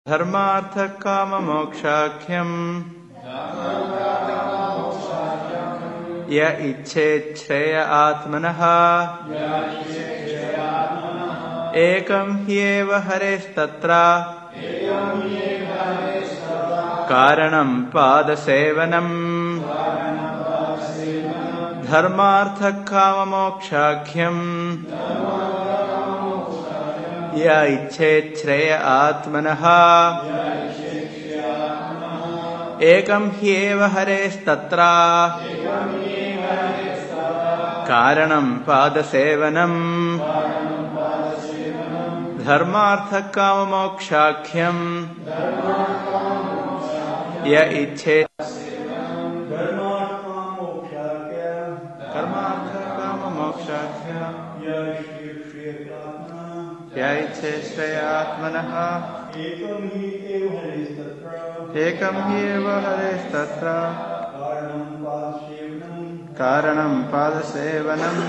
धर्मार्थकाममोक्षाख्यम् य इच्छेत् श्रेय आत्मनः एकं ह्येव हरेस्तत्र कारणं पादसेवनम् धर्मार्थकाममोक्षाख्यम् य इच्छेत् श्रेय आत्मनः एकं ह्येव हरेस्तत्र कारणं पादसेवनम् धर्मार्थकाममोक्षाख्यम् य इच्छेत् य इच्छेत् श्रेय आत्मनः एकं ह्येव हरेस्तत्र कारणं पादसेवनम्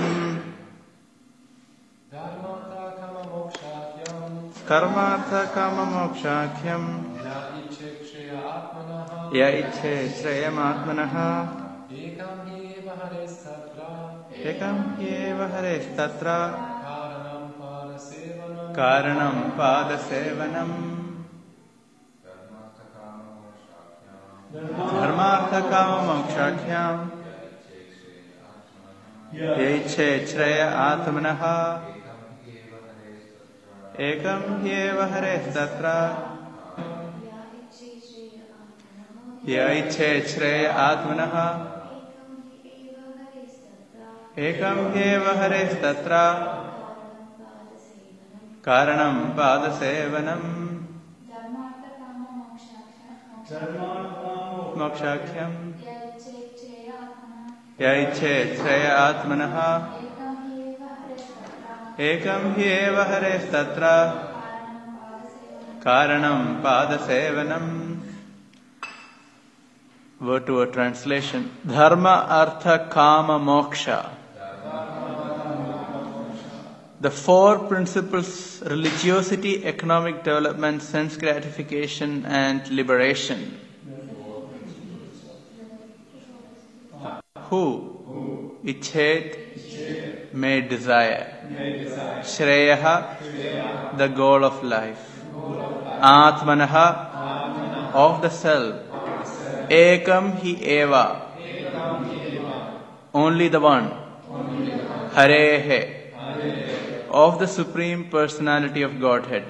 कर्मार्थकाममोक्षाख्यम् य इच्छेत् श्रेयमात्मनः एकं ह्येव हरेस्तत्र कारणं पादसेवनम् धर्मार्थकाममोक्षाख्यम् य इच्छेत् श्रेय आत्मनः एकं ह्येव हरेस्तत्र य इच्छेत् श्रेय आत्मनः एकं ह्येव हरेस्तत्र कारणं पादसेवनम् मोक्षाख्यम् य इच्छेत् श्रेय आत्मनः एकं ह्येव हरेस्तत्र कारणं पादसेवनम्. Word to word translation. Dharma, Artha, Kama, Moksha. The four principles: religiosity, economic development, sense gratification, and liberation. Who? Ichet, may desire. Shreyaha, the goal of life. Atmanaha, of the self. Ekam hi eva, only the one. Harehe, of the Supreme Personality of Godhead.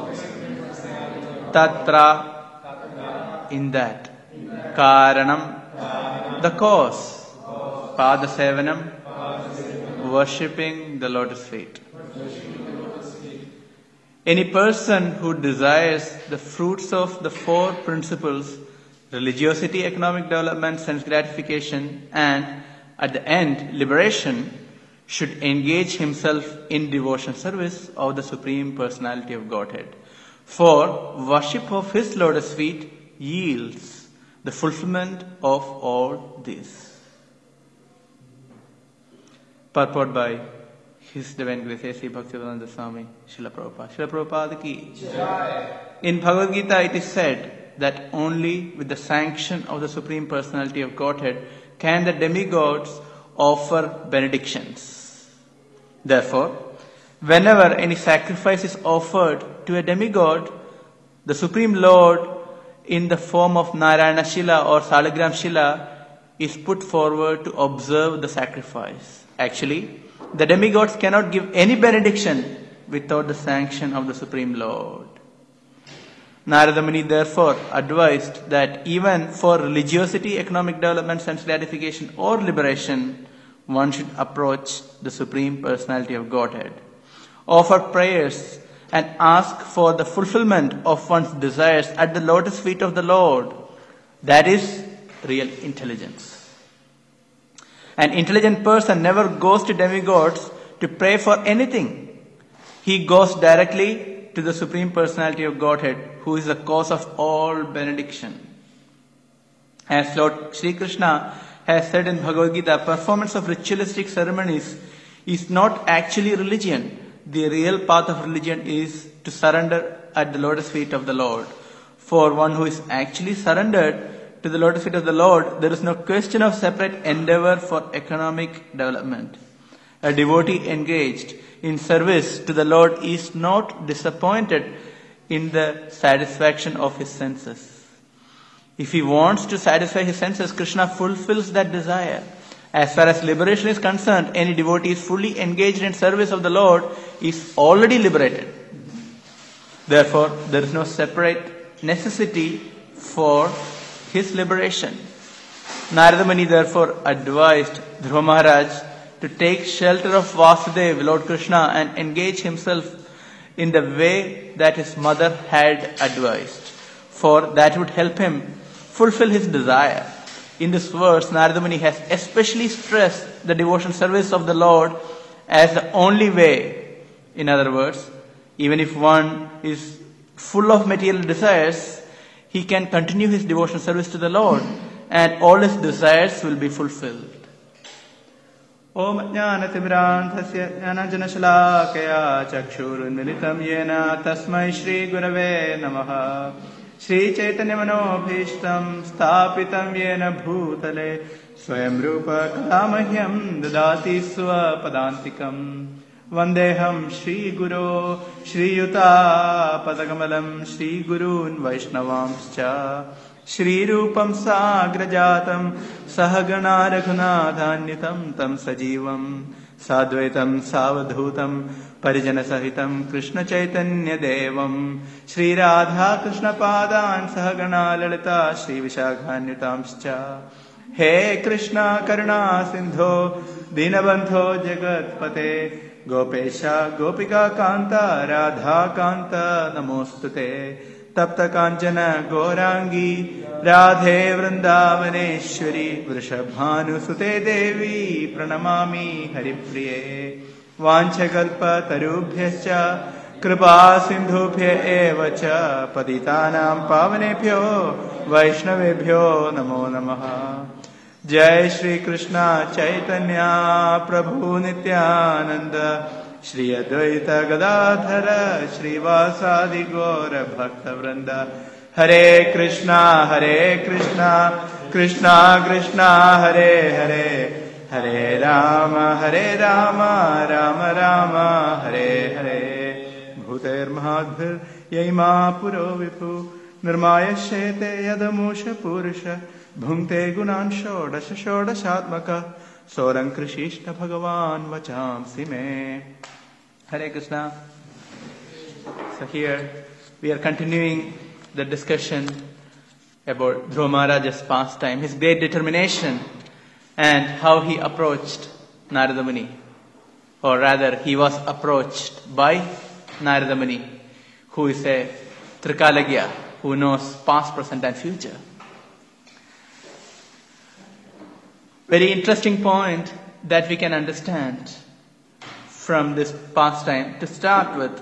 Tatra, in that. Karanam, the cause. Padasevanam, worshipping the lotus feet. Any person who desires the fruits of the four principles, religiosity, economic development, sense gratification, and at the end, liberation, should engage himself in devotion service of the Supreme Personality of Godhead. For worship of His lotus feet yields the fulfillment of all this. Purport by His Divine Grace A.C. Bhaktivedanta Swami Srila Prabhupada. Srila Prabhupada ki Jai. In Bhagavad Gita it is said that only with the sanction of the Supreme Personality of Godhead can the demigods offer benedictions. Therefore, whenever any sacrifice is offered to a demigod, the Supreme Lord in the form of Narayana Shila or Salagram Shila is put forward to observe the sacrifice. Actually, the demigods cannot give any benediction without the sanction of the Supreme Lord. Narada Muni therefore advised that even for religiosity, economic development, sense gratification or liberation, one should approach the Supreme Personality of Godhead, offer prayers and ask for the fulfillment of one's desires at the lotus feet of the Lord. That is real intelligence. An intelligent person never goes to demigods to pray for anything. He goes directly to the Supreme Personality of Godhead, who is the cause of all benediction. As Lord Sri Krishna has said in Bhagavad Gita, performance of ritualistic ceremonies is not actually religion. The real path of religion is to surrender at the lotus feet of the Lord. For one who is actually surrendered to the lotus feet of the Lord, there is no question of separate endeavor for economic development. A devotee engaged in service to the Lord is not disappointed in the satisfaction of his senses. If he wants to satisfy his senses, Krishna fulfills that desire. As far as liberation is concerned, any devotee is fully engaged in service of the Lord is already liberated. Therefore, there is no separate necessity for his liberation. Narada Muni therefore advised Dhruva Maharaj to take shelter of Vasudeva, Lord Krishna, and engage himself in the way that his mother had advised, for that would help him fulfill his desire. In this verse, Narada Muni has especially stressed the devotional service of the Lord as the only way. In other words, even if one is full of material desires, he can continue his devotional service to the Lord and all his desires will be fulfilled. Om Jnanatimirandhasya Jnananjanashalakaya Chakshurunmilitam Yena Tasmai Shri Gurave Namaha Shri Chaitanya Manobhishtam Sthapitam Yena Bhutale Swayam Rupa Kalamahyam Dadati Swa Padantikam Vandeham Shri Guru Shri Yuta Padakamalam Shri Gurun Vaishnavamscha Shri Rupam Sagrajatam Sahagana Raghunathanyitam Tam Sajivam Sadvaitam Savadhutam Parijana Sahitam Krishna Chaitanya Devam Shri Radha Krishna Padan Sahagana Lalita Shri Vishakhanyitamscha He Krishna Karuna Sindho Dinabandho Jagatpate Gopesha Gopika Kanta Radha Kanta Namostute Tapta Kanchana Gaurangi Radhe Vrindavaneshwari Vrishabhanu Sute Devi Pranamami Haripriye Vanchakalpa Tarubhyascha Kripa Sindhubhya Evacha Patitanam Pavanebhyo Vaishnavebhyo Namo Namaha Jai Shri Krishna Chaitanya Prabhu Nityananda Shri Advaita Gadadhara Shri Vasadi Gaura Bhakta Vrinda Hare Krishna Krishna Krishna Hare Hare Hare Rama Rama Rama Hare Hare Bhuter Mahadbhir Yaima Puro Viphu Nirmaya Shete Yadamusha Purusha Bhunte Gunan Shodashatmaka Soran Krishishna Bhagavan Vacham Sime. Hare Krishna. So here we are continuing the discussion about Dhruva Maharaj's pastime, his great determination and how he approached Narada Muni. Or rather, he was approached by Narada Muni, who is a Trikalagya, who knows past, present and future. Very interesting point that we can understand from this pastime to start with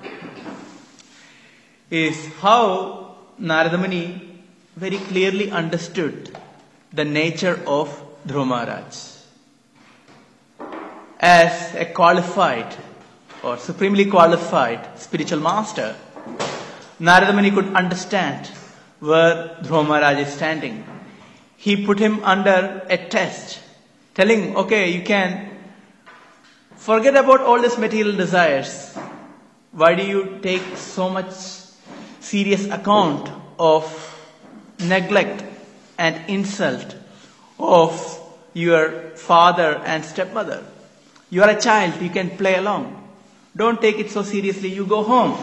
is how Narada Muni very clearly understood the nature of Dhruva Maharaj. As a qualified or supremely qualified spiritual master, Narada Muni could understand where Dhruva Maharaj is standing. He put him under a test, telling, okay, you can forget about all these material desires. Why do you take so much serious account of neglect and insult of your father and stepmother? You are a child, you can play along. Don't take it so seriously, you go home.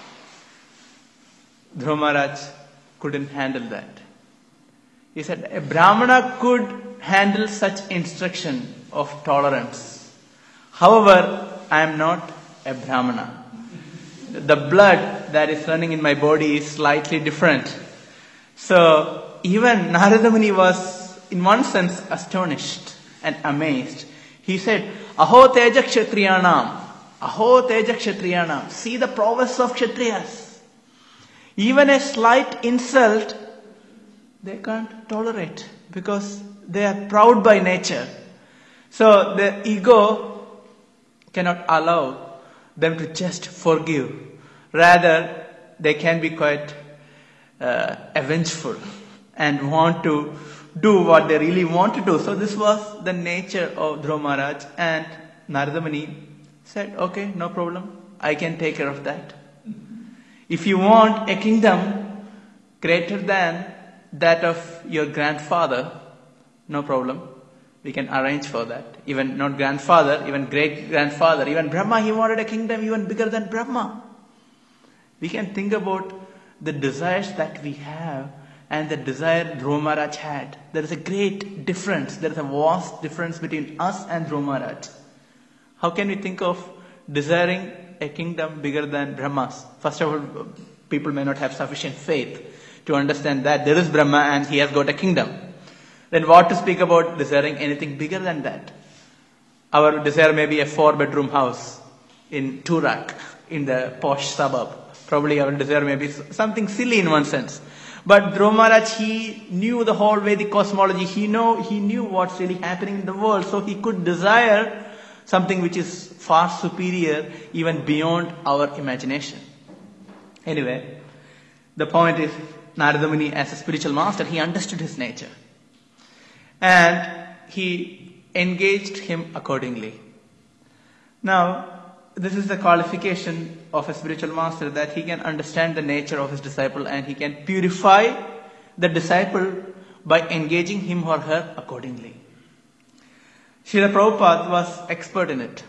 Dhruva Maharaj couldn't handle that. He said, a Brahmana could handle such instruction of tolerance. However, I am not a Brahmana. The blood that is running in my body is slightly different. So, even Narada Muni was, in one sense, astonished and amazed. He said, Aho Teja Kshatriyanam. Aho Teja Kshatriyanam. See the prowess of Kshatriyas. Even a slight insult, they can't tolerate because they are proud by nature. So, the ego cannot allow them to just forgive. Rather, they can be quite avengeful and want to do what they really want to do. So this was the nature of Dhruva Maharaj, and Narada Muni said, okay, no problem, I can take care of that. If you want a kingdom greater than that of your grandfather, no problem, we can arrange for that. Even not grandfather, even great-grandfather, even Brahma, he wanted a kingdom even bigger than Brahma. We can think about the desires that we have and the desire Dhruva Maharaj had. There is a great difference. There is a vast difference between us and Dhruva Maharaj. How can we think of desiring a kingdom bigger than Brahma's? First of all, people may not have sufficient faith to understand that there is Brahma and he has got a kingdom. Then what to speak about desiring anything bigger than that? Our desire may be a 4-bedroom house in Turak, in the posh suburb. Probably our desire may be something silly in one sense. But Dhruva Maharaj, he knew the whole Vedic cosmology. He knew what's really happening in the world. So he could desire something which is far superior, even beyond our imagination. Anyway, the point is, Narada Muni, as a spiritual master, he understood his nature. And he engaged him accordingly. Now, this is the qualification of a spiritual master, that he can understand the nature of his disciple and he can purify the disciple by engaging him or her accordingly. Srila Prabhupada was expert in it.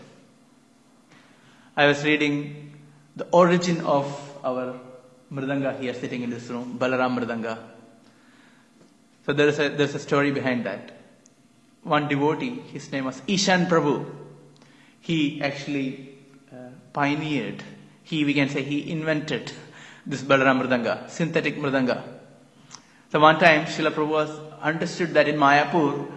I was reading the origin of our Mridanga here sitting in this room, Balaram Mridanga. So there's a story behind that. One devotee, his name was Ishan Prabhu. He actually pioneered, we can say he invented this Balaram Mridanga, synthetic Mridanga. So one time, Srila Prabhupada understood that in Mayapur,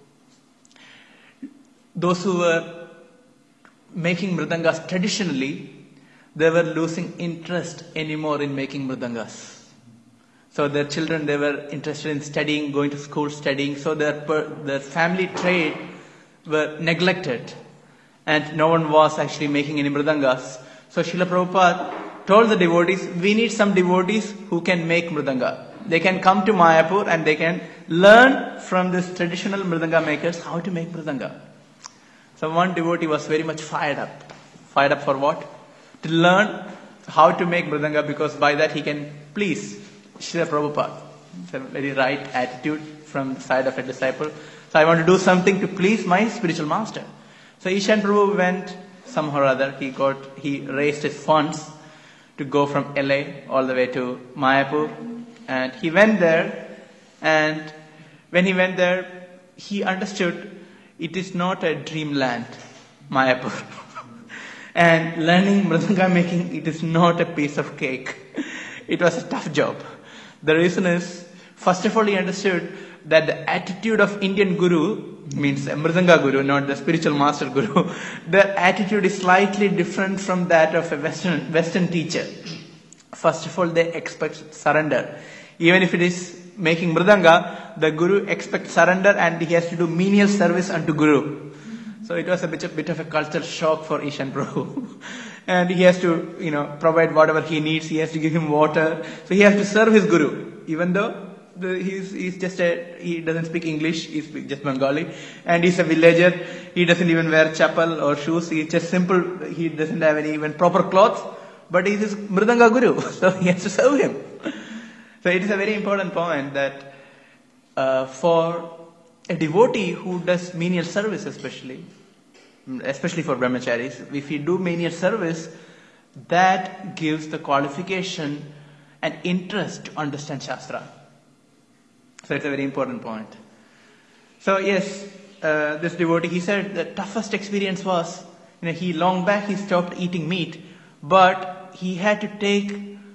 those who were making Mridangas traditionally, they were losing interest anymore in making Mridangas. So their children, they were interested in studying, going to school studying, so their family trade were neglected. And no one was actually making any mridangas. So Srila Prabhupada told the devotees, we need some devotees who can make mridanga. They can come to Mayapur and they can learn from these traditional mridanga makers how to make mridanga. So one devotee was very much fired up. Fired up for what? To learn how to make mridanga, because by that he can please Srila Prabhupada. It's a very right attitude from the side of a disciple. So I want to do something to please my spiritual master. So Ishan Prabhu went somehow or other, he raised his funds to go from LA all the way to Mayapur. And he went there, and when he went there, he understood it is not a dreamland, Mayapur. And learning mridanga making, it is not a piece of cake. It was a tough job. The reason is, first of all, he understood that the attitude of Indian guru, means a mridanga guru, not the spiritual master guru, their attitude is slightly different from that of a Western teacher. First of all, they expect surrender. Even if it is making mridanga, the guru expects surrender and he has to do menial service unto guru. So it was a bit of a cultural shock for Ishan Prabhu. And he has to, provide whatever he needs. He has to give him water. So he has to serve his guru, even though he doesn't speak English, he speaks just Bengali, and he's a villager. He doesn't even wear chapel or shoes. He's just simple. He doesn't have any even proper clothes, but he's his mridanga guru, so he has to serve him. So it is a very important point that for a devotee who does menial service, especially for brahmacharis, if you do menial service, that gives the qualification and interest to understand Shastra. So it's a very important point. So yes, this devotee, he said the toughest experience was, long back he stopped eating meat, but he had to take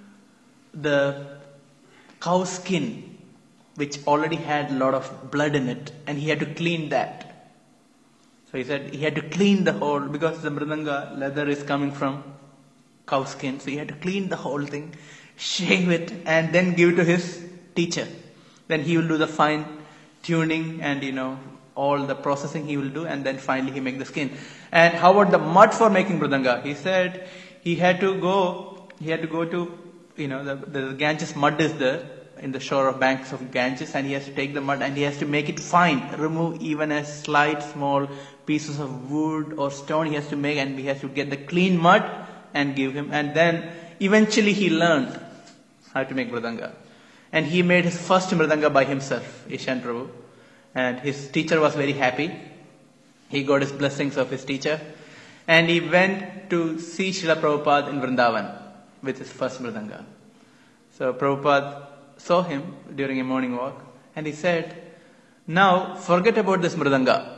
the cow skin, which already had a lot of blood in it, and he had to clean that. So he said he had to clean the whole, because the mridanga leather is coming from cow skin, so he had to clean the whole thing, shave it, and then give it to his teacher. Then he will do the fine tuning and, all the processing he will do, and then finally he make the skin. And how about the mud for making mridanga? He said he had to go to, the Ganges mud is there, in the shore of banks of Ganges, and he has to take the mud and he has to make it fine, remove even a slight small pieces of wood or stone he has to make, and he has to get the clean mud and give him, and then eventually he learned how to make mridanga. And he made his first mridanga by himself, Ishan Prabhu, and his teacher was very happy. He got his blessings of his teacher, and he went to see Srila Prabhupada in Vrindavan with his first mridanga. So Prabhupada saw him during a morning walk, and he said, "Now forget about this mridanga."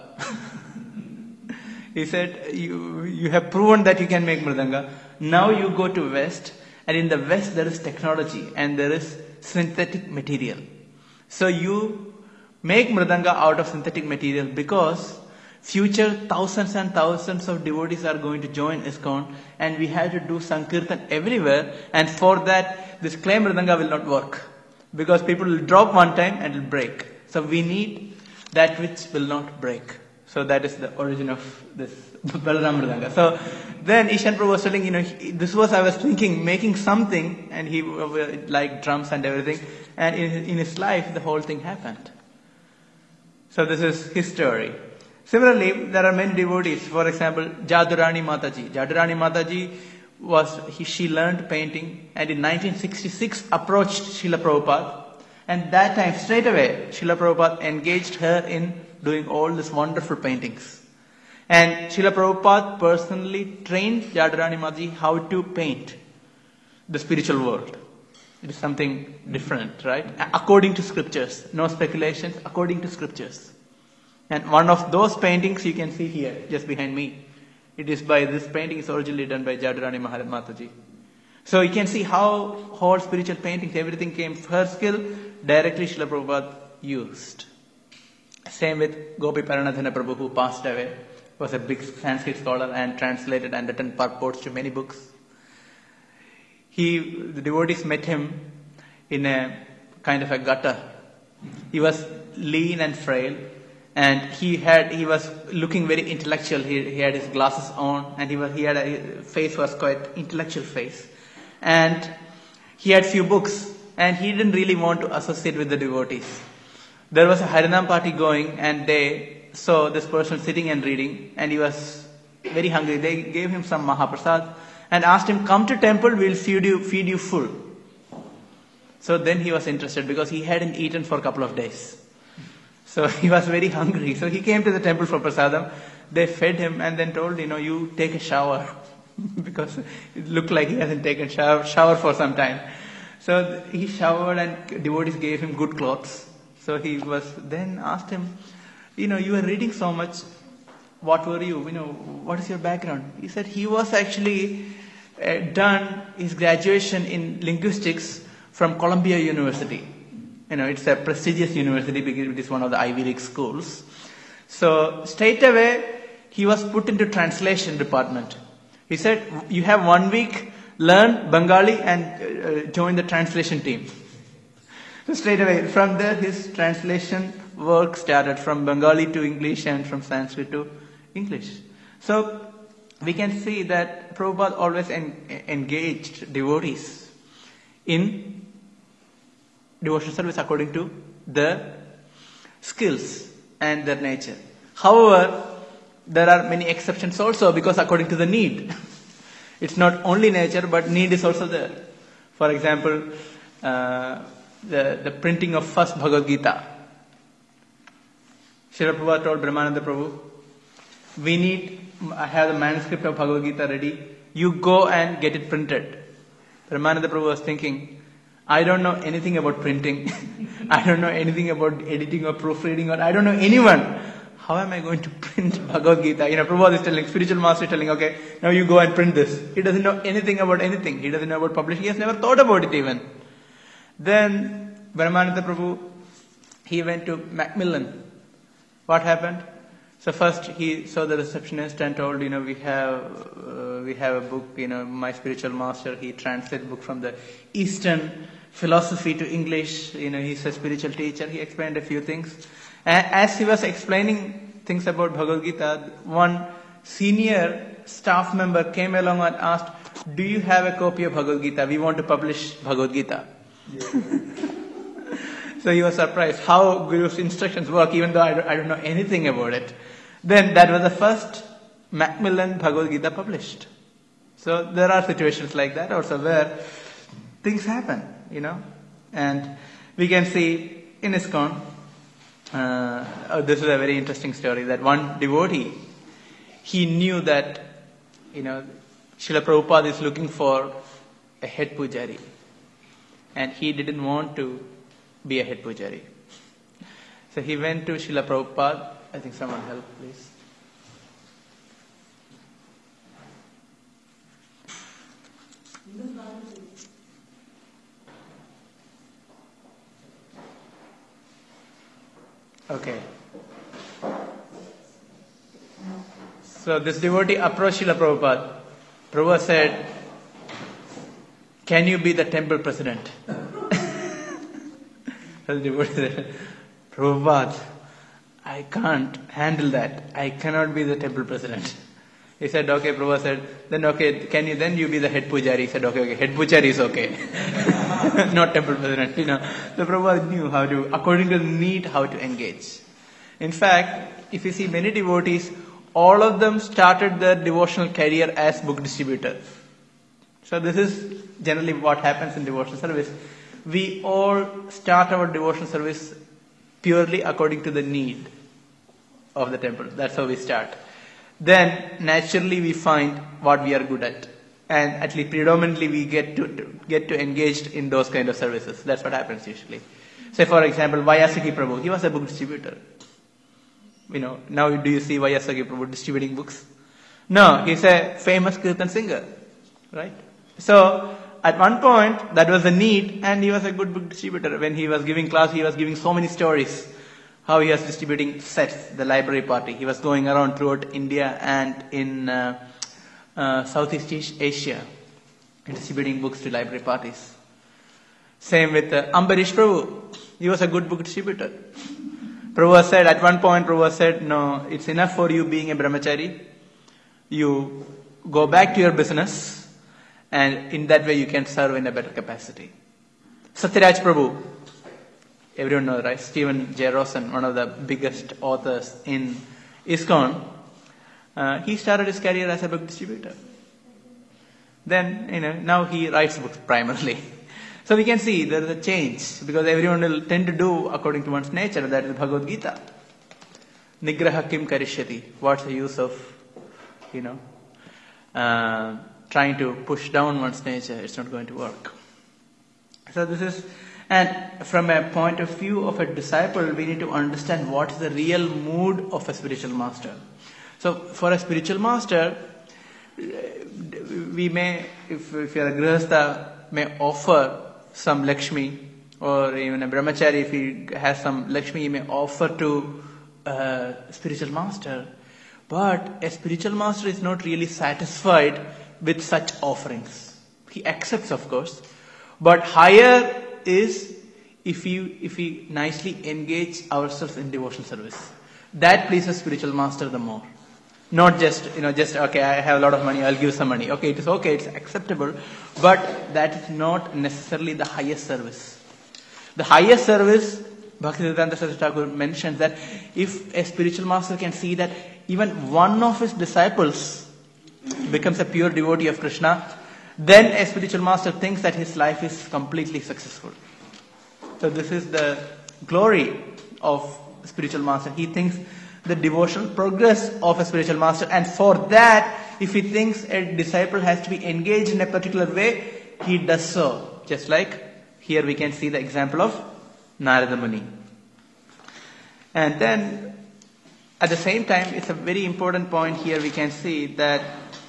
He said, you have proven that you can make mridanga. Now you go to West, and in the West there is technology and there is synthetic material. So you make mridanga out of synthetic material, because future thousands and thousands of devotees are going to join ISKCON, and we have to do Sankirtan everywhere, and for that this clay mridanga will not work, because people will drop one time and it will break. So we need that which will not break. So that is the origin of this Balaram mridanga. So then Ishan Prabhu was telling, this was, I was thinking, making something, and he like drums and everything, and in his life the whole thing happened. So this is his story. Similarly, there are many devotees. For example, Jadurani Mataji. Jadurani Mataji she learned painting, and in 1966 approached Srila Prabhupada, and that time straight away Srila Prabhupada engaged her in doing all these wonderful paintings. And Srila Prabhupada personally trained Jadurani Mataji how to paint the spiritual world. It is something different, right? According to scriptures. No speculations, according to scriptures. And one of those paintings you can see here, just behind me. It is by this painting is originally done by Jadurani Mataji. So you can see how whole spiritual paintings, everything came, her skill, directly Srila Prabhupada used. Same with Gopi Paranadhana Prabhu, who passed away, was a big Sanskrit scholar and translated and written purports to many books. The devotees met him in a kind of a gutter. He was lean and frail, and he was looking very intellectual. He had his glasses on, and his face was quite intellectual face, and he had few books, and he didn't really want to associate with the devotees. There was a Harinam party going, and they saw this person sitting and reading, and he was very hungry. They gave him some Mahaprasad and asked him, "Come to temple, we'll feed you full." So then he was interested, because he hadn't eaten for a couple of days. So he was very hungry. So he came to the temple for prasadam. They fed him and then told, you take a shower, because it looked like he hasn't taken shower for some time. So he showered, and devotees gave him good clothes. So he was then asked him, you were reading so much. What were you? What is your background? He said he was actually done his graduation in linguistics from Columbia University. It's a prestigious university because it is one of the Ivy League schools. So straight away he was put into translation department. He said, "You have 1 week, learn Bengali and join the translation team." So straight away, from there his translation work started, from Bengali to English and from Sanskrit to English. So we can see that Prabhupada always engaged devotees in devotional service according to their skills and their nature. However, there are many exceptions also, because according to the need. It's not only nature, but need is also there. For example, the printing of first Bhagavad Gita. Srila Prabhupada told Brahmananda Prabhu, I have the manuscript of Bhagavad Gita ready. You go and get it printed. Brahmananda Prabhu was thinking, I don't know anything about printing. I don't know anything about editing or proofreading, or I don't know anyone. How am I going to print Bhagavad Gita? Prabhupada is telling, spiritual master is telling, okay, now you go and print this. He doesn't know anything about anything. He doesn't know about publishing. He has never thought about it even. Then Brahmananda Prabhu, he went to Macmillan. What happened? So first he saw the receptionist and told, we have a book, my spiritual master, he translated book from the Eastern philosophy to English. He's a spiritual teacher. He explained a few things. And as he was explaining things about Bhagavad Gita, one senior staff member came along and asked, "Do you have a copy of Bhagavad Gita? We want to publish Bhagavad Gita." Yeah. So he was surprised how Guru's instructions work, even though I don't know anything about it. Then that was the first Macmillan Bhagavad Gita published. So there are situations like that also where things happen, and we can see in ISKCON, this is a very interesting story, that one devotee, he knew that, Srila Prabhupada is looking for a head pujari, and he didn't want to be a head pujari. So he went to Srila Prabhupada. I think someone help, please. Okay. So this devotee approached Srila Prabhupada. Prabhupada said, "Can you be the temple president?" The devotee said, "Prabhupada, I can't handle that. I cannot be the temple president." He said, "Okay." Prabhupada said, "Then okay, can you be the head pujari?" He said, okay, head pujari is okay. Not temple president, So Prabhupada knew how to, according to the need, how to engage. In fact, if you see many devotees, all of them started their devotional career as book distributors. So this is generally what happens in devotional service. We all start our devotional service purely according to the need of the temple. That's how we start. Then naturally we find what we are good at, and at least predominantly we get to engaged in those kind of services. That's what happens usually. Say for example, Vayasaki Prabhu, he was a book distributor. Now do you see Vayasaki Prabhu distributing books? No, he's a famous kirtan singer, right? So at one point that was a need, and he was a good book distributor. When he was giving class, he was giving so many stories. How he was distributing sets, the library party. He was going around throughout India and in Southeast Asia, distributing books to library parties. Same with Ambarish Prabhu. He was a good book distributor. Prabhupada said, at one point, Prabhupada said, "No, it's enough for you being a brahmachari. You go back to your business, and in that way you can serve in a better capacity." Satyaraj Prabhu, everyone knows, right? Stephen J. Rosen, one of the biggest authors in ISKCON, he started his career as a book distributor. Then, now he writes books primarily. So we can see there is a change, because everyone will tend to do according to one's nature. That is Bhagavad Gita. Nigraha kim karishyati. What's the use of, trying to push down one's nature? It's not going to work. So this is, and from a point of view of a disciple, we need to understand what is the real mood of a spiritual master. So for a spiritual master, we may, if you are a grihastha, may offer some Lakshmi, or even a brahmachari, if he has some Lakshmi, he may offer to a spiritual master. But a spiritual master is not really satisfied with such offerings. He accepts, of course, but higher is if we nicely engage ourselves in devotional service. That pleases spiritual master the more. Not just, okay, I have a lot of money, I'll give some money. Okay, it's acceptable, but that is not necessarily the highest service. The highest service, Bhaktisiddhanta Saraswati Thakur mentions that if a spiritual master can see that even one of his disciples becomes a pure devotee of Krishna, then a spiritual master thinks that his life is completely successful. So this is the glory of spiritual master. He thinks the devotional progress of a spiritual master, and for that, if he thinks a disciple has to be engaged in a particular way, he does so. Just like here we can see the example of Narada Muni. And then at the same time, it's a very important point here. We can see that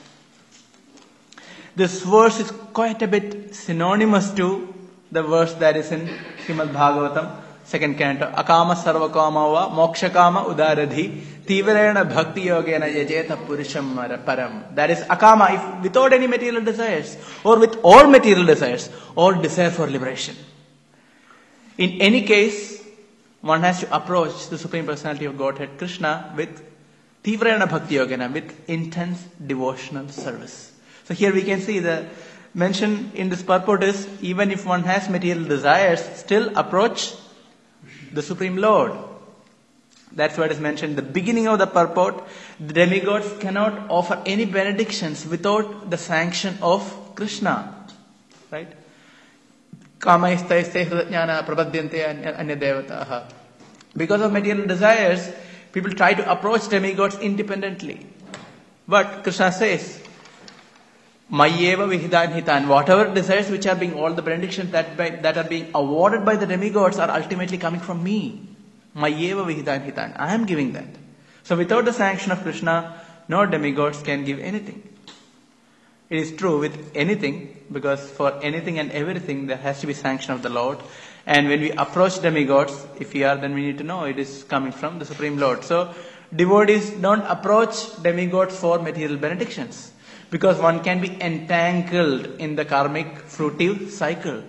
this verse is quite a bit synonymous to the verse that is in Srimad Bhagavatam, 2nd canto. Akama sarva kama va moksha kama udaradhi tivrena bhakti yogena yajeta purusham param. That is akama, if without any material desires, or with all material desires, or desire for liberation. In any case, one has to approach the Supreme Personality of Godhead, Krishna, with tivrena bhakti yogena, with intense devotional service. So here we can see the mention in this purport is, even if one has material desires, still approach the Supreme Lord. That's what is mentioned in the beginning of the purport. The demigods cannot offer any benedictions without the sanction of Krishna. Right? Kamaisthaiste hridajnana prabhadyante anyadevataha. Because of material desires, people try to approach demigods independently. But Krishna says, Mayyeva vihidan hitan. Whatever desires which are being, all the benedictions that are being awarded by the demigods are ultimately coming from me. Mayyeva vihidan hitan. I am giving that. So without the sanction of Krishna, no demigods can give anything. It is true with anything, because for anything and everything there has to be sanction of the Lord. And when we approach demigods, if we are, then we need to know it is coming from the Supreme Lord. So devotees don't approach demigods for material benedictions, because one can be entangled in the karmic fruitive cycle.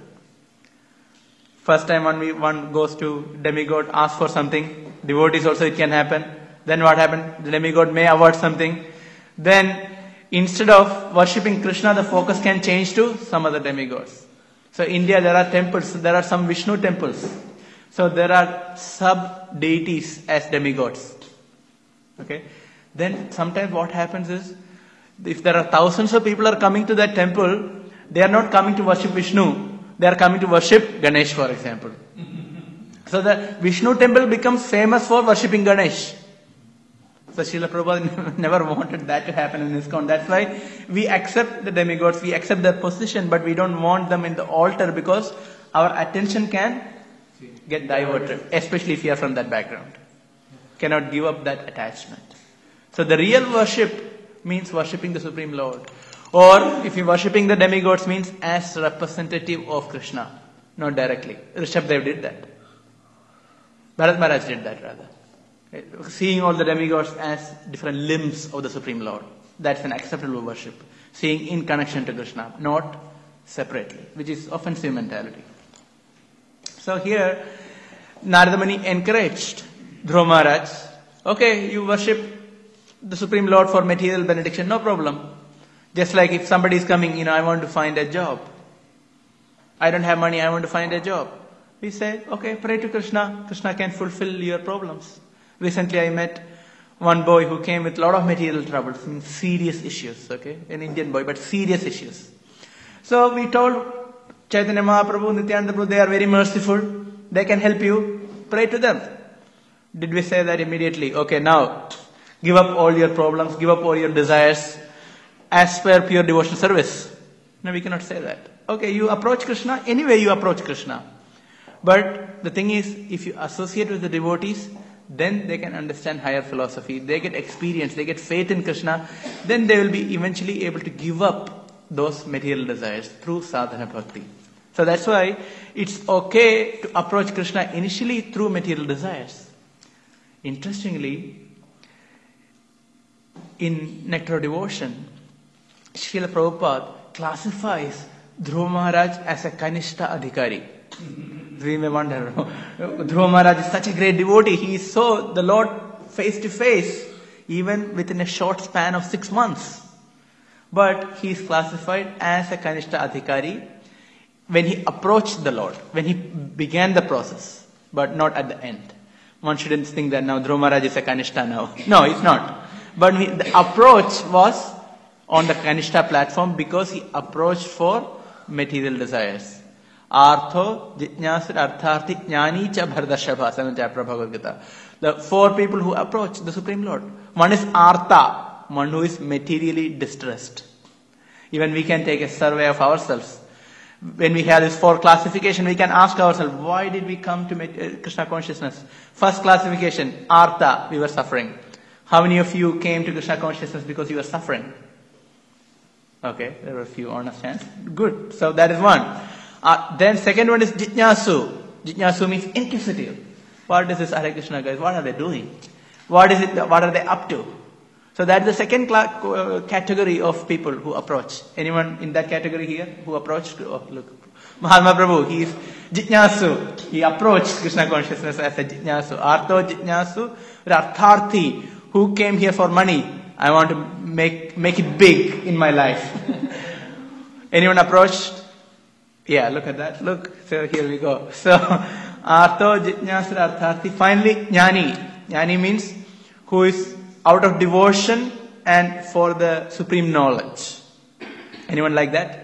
First time one goes to demigod, asks for something, devotees also it can happen. Then what happened? The demigod may award something. Then instead of worshipping Krishna, the focus can change to some other demigods. So in India there are temples, there are some Vishnu temples. So there are sub-deities as demigods. Okay. Then sometimes what happens is, if there are thousands of people are coming to that temple, they are not coming to worship Vishnu. They are coming to worship Ganesh, for example. So the Vishnu temple becomes famous for worshipping Ganesh. So Srila Prabhupada never wanted that to happen in ISKCON. That's why we accept the demigods, we accept their position, but we don't want them in the altar, because our attention can get diverted, especially if you are from that background. Cannot give up that attachment. So the real worship means worshipping the Supreme Lord. Or if you worshipping the demigods means as representative of Krishna, not directly. Rishabdev did that. Bharat Maharaj did that rather. Seeing all the demigods as different limbs of the Supreme Lord. That's an acceptable worship. Seeing in connection to Krishna, not separately, which is offensive mentality. So here, Narada Muni encouraged Dhruva Maharaj, okay, you worship the Supreme Lord for material benediction, no problem. Just like if somebody is coming, I want to find a job. I don't have money, I want to find a job. We say, okay, pray to Krishna. Krishna can fulfill your problems. Recently I met one boy who came with a lot of material troubles, serious issues, okay? An Indian boy, but serious issues. So we told Chaitanya Mahaprabhu, Nityananda Prabhu, they are very merciful. They can help you. Pray to them. Did we say that immediately? Okay, now give up all your problems, give up all your desires as per pure devotional service. No, we cannot say that. Okay, you approach Krishna, anyway you approach Krishna. But the thing is, if you associate with the devotees, then they can understand higher philosophy, they get experience, they get faith in Krishna, then they will be eventually able to give up those material desires through sadhana bhakti. So that's why it's okay to approach Krishna initially through material desires. Interestingly, in Nectar of Devotion, Srila Prabhupada classifies Dhruva Maharaj as a Kanishta Adhikari. We may wonder, Dhruva Maharaj is such a great devotee. He saw the Lord face to face, even within a short span of 6 months. But he is classified as a Kanishta Adhikari when he approached the Lord, when he began the process, but not at the end. One shouldn't think that now Dhruva Maharaj is a Kanishta now. No, it's not. But the approach was on the Kanishta platform because he approached for material desires. Artho, Jitnyasur, Artharthi, Jnani cha Bharadashabha, 7th chapter of Bhagavad Gita. The 4 people who approach the Supreme Lord. One is Artha, one who is materially distressed. Even we can take a survey of ourselves. When we have this 4 classification, we can ask ourselves, why did we come to Krishna consciousness? First classification, Artha, we were suffering. How many of you came to Krishna consciousness because you were suffering? Okay, there were a few honest hands. Good. So that is one. Then second one is Jitnyasu. Jitnyasu means inquisitive. What is this Hare Krishna guys? What are they doing? What is it? What are they up to? So that's the second category of people who approach. Anyone in that category here who approached? Oh, look. Mahatma Prabhu, he is Jitnyasu. He approached Krishna consciousness as a Jitnyasu. Artho Jitnyasu, Artharthi, who came here for money. I want to make it big in my life. Anyone approached? Yeah, look at that. Look, so here we go. So, Artho Jitnyasura Artharthi. Finally, Jnani. Jnani means who is out of devotion and for the supreme knowledge. Anyone like that?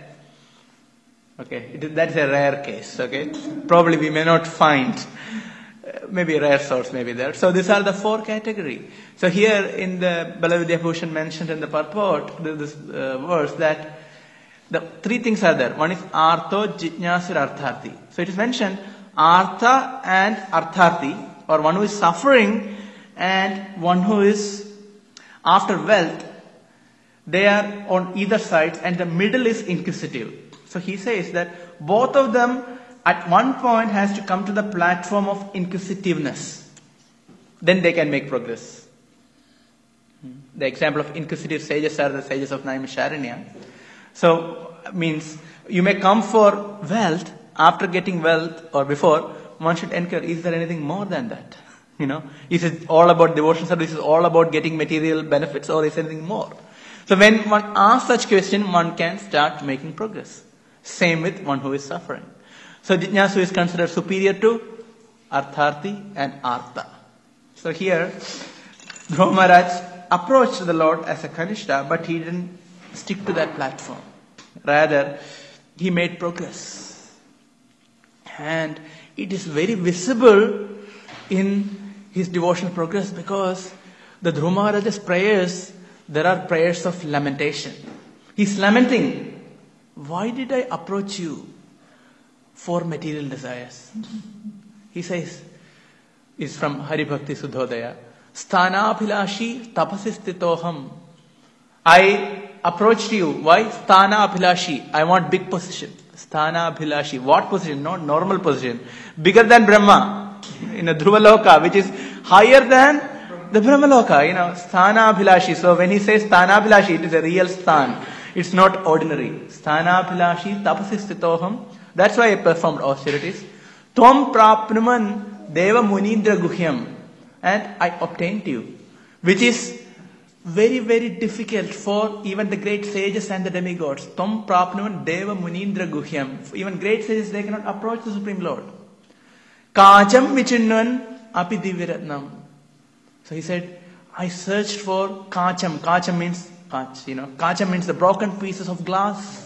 Okay, that's a rare case, okay? Probably we may not find, maybe a rare source may be there. So these are the four categories. So here in the Balavidya Bhushan mentioned in the purport, this verse, that the three things are there. One is Artho, Jitnyasura, Artharthi. So it is mentioned Artha and Artharthi, or one who is suffering and one who is after wealth. They are on either side and the middle is inquisitive. So he says that both of them at one point has to come to the platform of inquisitiveness. Then they can make progress. The example of inquisitive sages are the sages of Naimisharanya. So means you may come for wealth, after getting wealth or before, one should inquire, is there anything more than that? Is it all about devotion service, is all about getting material benefits, or is there anything more? So when one asks such question, one can start making progress. Same with one who is suffering. So Jitnyasu is considered superior to Artharthi and Artha. So here, Dhruva Maharaj approached the Lord as a Kanishta, but he didn't stick to that platform. Rather, he made progress. And it is very visible in his devotional progress, because the Dhruva Maharaj's prayers, there are prayers of lamentation. He's lamenting, why did I approach you for material desires? He says, is from Hari Bhakti Sudhodaya, Sthanabhilashi tapasistitoham. I approached you. Why? Sthanabhilashi. I want big position. Sthanabhilashi. What position? Not normal position. Bigger than Brahma. In a Dhruvaloka, which is higher than the Brahmaloka. Sthanabhilashi. So when he says Sthanabhilashi, it is a real sthan. It's not ordinary. Sthanabhilashi tapasistitoham. That's why I performed austerities. Tvam prapnuman deva munindra guhyam. And I obtained you. Which is very, very difficult for even the great sages and the demigods. Tvam prapnuman deva munindra guhyam. Even great sages, they cannot approach the Supreme Lord. Kacham vichinnvan api divyaratnam. So he said, I searched for kacham. Kacham means kach, Kacham means the broken pieces of glass.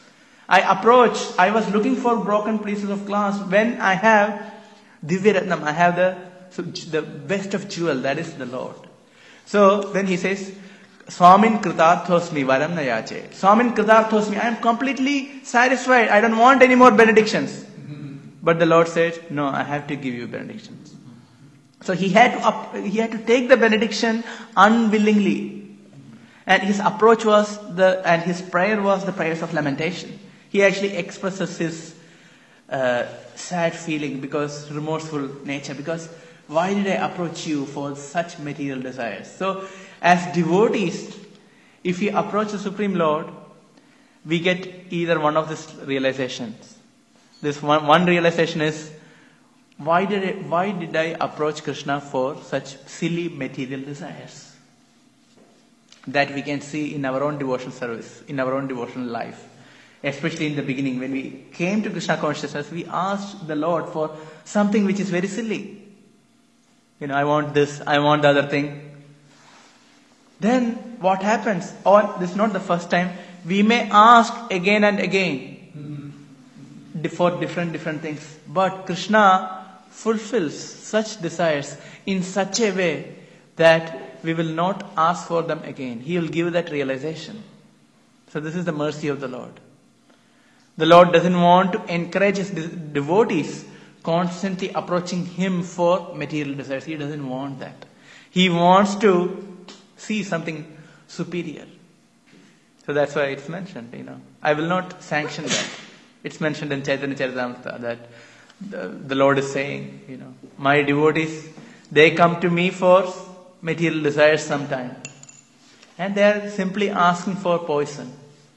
I was looking for broken pieces of glass when I have Divyaratnam. I have the best of jewel, that is the Lord. So then he says, Swamin kritarthosmi varam nayache. Swamin kritarthosmi, I am completely satisfied. I don't want any more benedictions. But the Lord said, no, I have to give you benedictions. So he had to take the benediction unwillingly. And his approach was and his prayer was the prayers of lamentation. He actually expresses his sad feeling, because remorseful nature, because why did I approach you for such material desires? So as devotees, if we approach the Supreme Lord, we get either one of these realizations. This one realization is, why did I approach Krishna for such silly material desires? That we can see in our own devotional service, in our own devotional life. Especially in the beginning, when we came to Krishna consciousness, we asked the Lord for something which is very silly. I want this, I want the other thing. Then what happens? This is not the first time. We may ask again and again for different things. But Krishna fulfills such desires in such a way that we will not ask for them again. He will give that realization. So this is the mercy of the Lord. The Lord doesn't want to encourage his devotees constantly approaching him for material desires. He doesn't want that. He wants to see something superior. So that's why it's mentioned, I will not sanction that. It's mentioned in Chaitanya Charitamrita that the Lord is saying, my devotees, they come to me for material desires sometime. And they are simply asking for poison.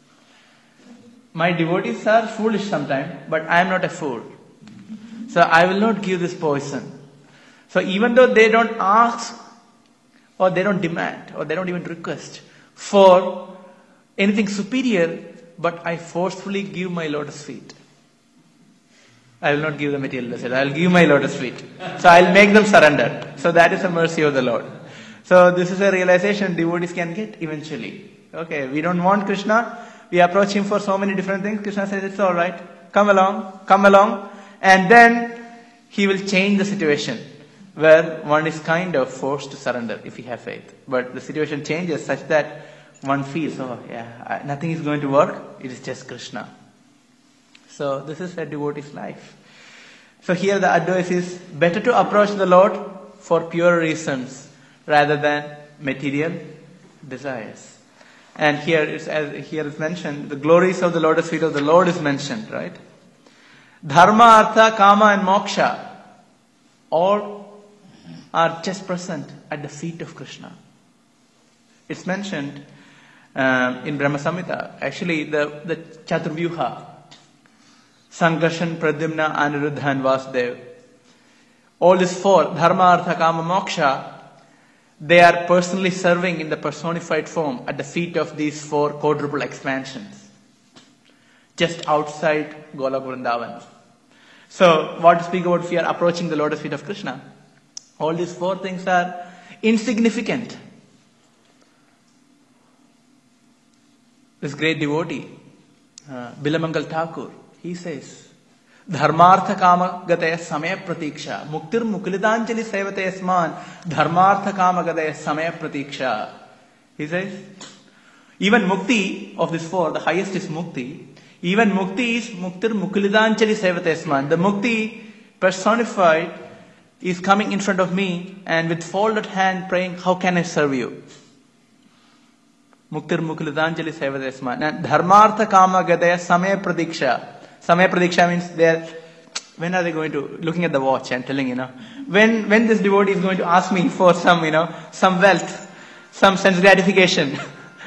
My devotees are foolish sometimes, but I am not a fool. So I will not give this poison. So even though they don't ask, or they don't demand, or they don't even request for anything superior, but I forcefully give my lotus feet. I will not give the material desires. I will give my lotus feet. So I will make them surrender. So that is the mercy of the Lord. So this is a realization devotees can get eventually. Okay, we don't want Krishna. We approach him for so many different things. Krishna says, it's alright. Come along. And then he will change the situation where one is kind of forced to surrender if we have faith. But the situation changes such that one feels, nothing is going to work. It is just Krishna. So this is a devotee's life. So here the advice is better to approach the Lord for pure reasons rather than material desires. And here is mentioned, the glories of the lotus feet of the Lord is mentioned, right? Dharma, Artha, Kama and Moksha all are just present at the feet of Krishna. It's mentioned in Brahma Samhita. Actually, the Chaturvyuha, Sankarshan, Pradyumna, Aniruddha and Vasudev. All these four, Dharma, Artha, Kama, Moksha, they are personally serving in the personified form at the feet of these four quadruple expansions, just outside Golok Vrindavan. So, what to speak about if we are approaching the lotus feet of Krishna? All these four things are insignificant. This great devotee, Bilamangal Thakur, he says, Dharmartha kama gataya samaya pratiksha. Muktir muklidanjali sevate asman. Dharmartha kama gataya samaya pratiksha. He says, even mukti of these four, the highest is mukti. Even mukti is muktir muklidanjali sevate asman. The mukti personified is coming in front of me and with folded hand praying, how can I serve you? Muktir muklidanjali sevate asman. And dharmartha kama gataya samaya pratiksha. Samaya pradiksha means when are they going to, looking at the watch and telling, when this devotee is going to ask me for some, some wealth, some sense gratification,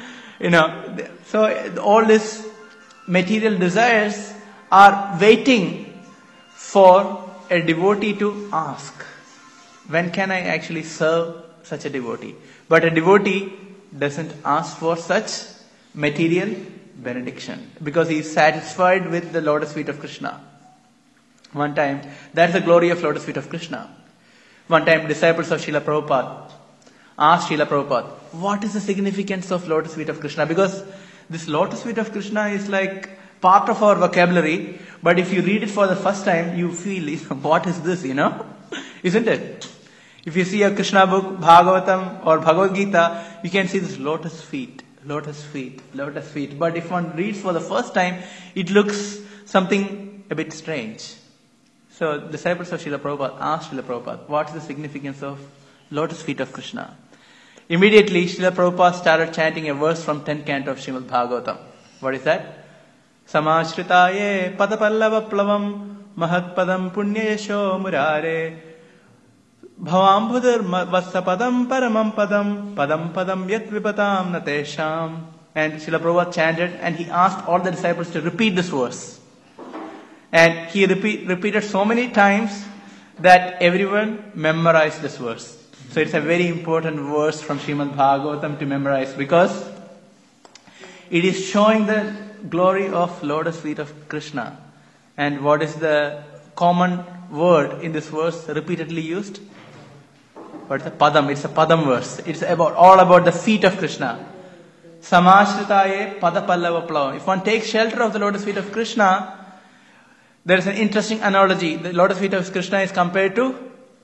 So all these material desires are waiting for a devotee to ask, when can I actually serve such a devotee? But a devotee doesn't ask for such material benediction because he is satisfied with the lotus feet of Krishna. One time, that's the glory of lotus feet of Krishna. One time, disciples of Srila Prabhupada asked Srila Prabhupada, what is the significance of lotus feet of Krishna? Because this lotus feet of Krishna is like part of our vocabulary, but if you read it for the first time, you feel, what is this, Isn't it? If you see a Krishna book, Bhagavatam or Bhagavad Gita, you can see this lotus feet. Lotus feet. But if one reads for the first time, it looks something a bit strange. So, disciples of Srila Prabhupada asked Srila Prabhupada, what is the significance of lotus feet of Krishna? Immediately, Srila Prabhupada started chanting a verse from 10th canto of Srimad Bhagavatam. What is that? Samashritaye padapallava plavam mahatpadam punyayasho murare Bhavambhudir Vasapadam Paramam Padam Yat Vipatam Natesham. And Srila Prabhupada chanted and he asked all the disciples to repeat this verse. And he repeated so many times that everyone memorized this verse. So it's a very important verse from Srimad Bhagavatam to memorize because it is showing the glory of lotus feet of Krishna. And what is the common word in this verse repeatedly used? But it's a padam. It's a padam verse. It's all about the feet of Krishna. Samashritaye padapallava plavam. If one takes shelter of the lotus feet of Krishna, there is an interesting analogy. The lotus feet of Krishna is compared to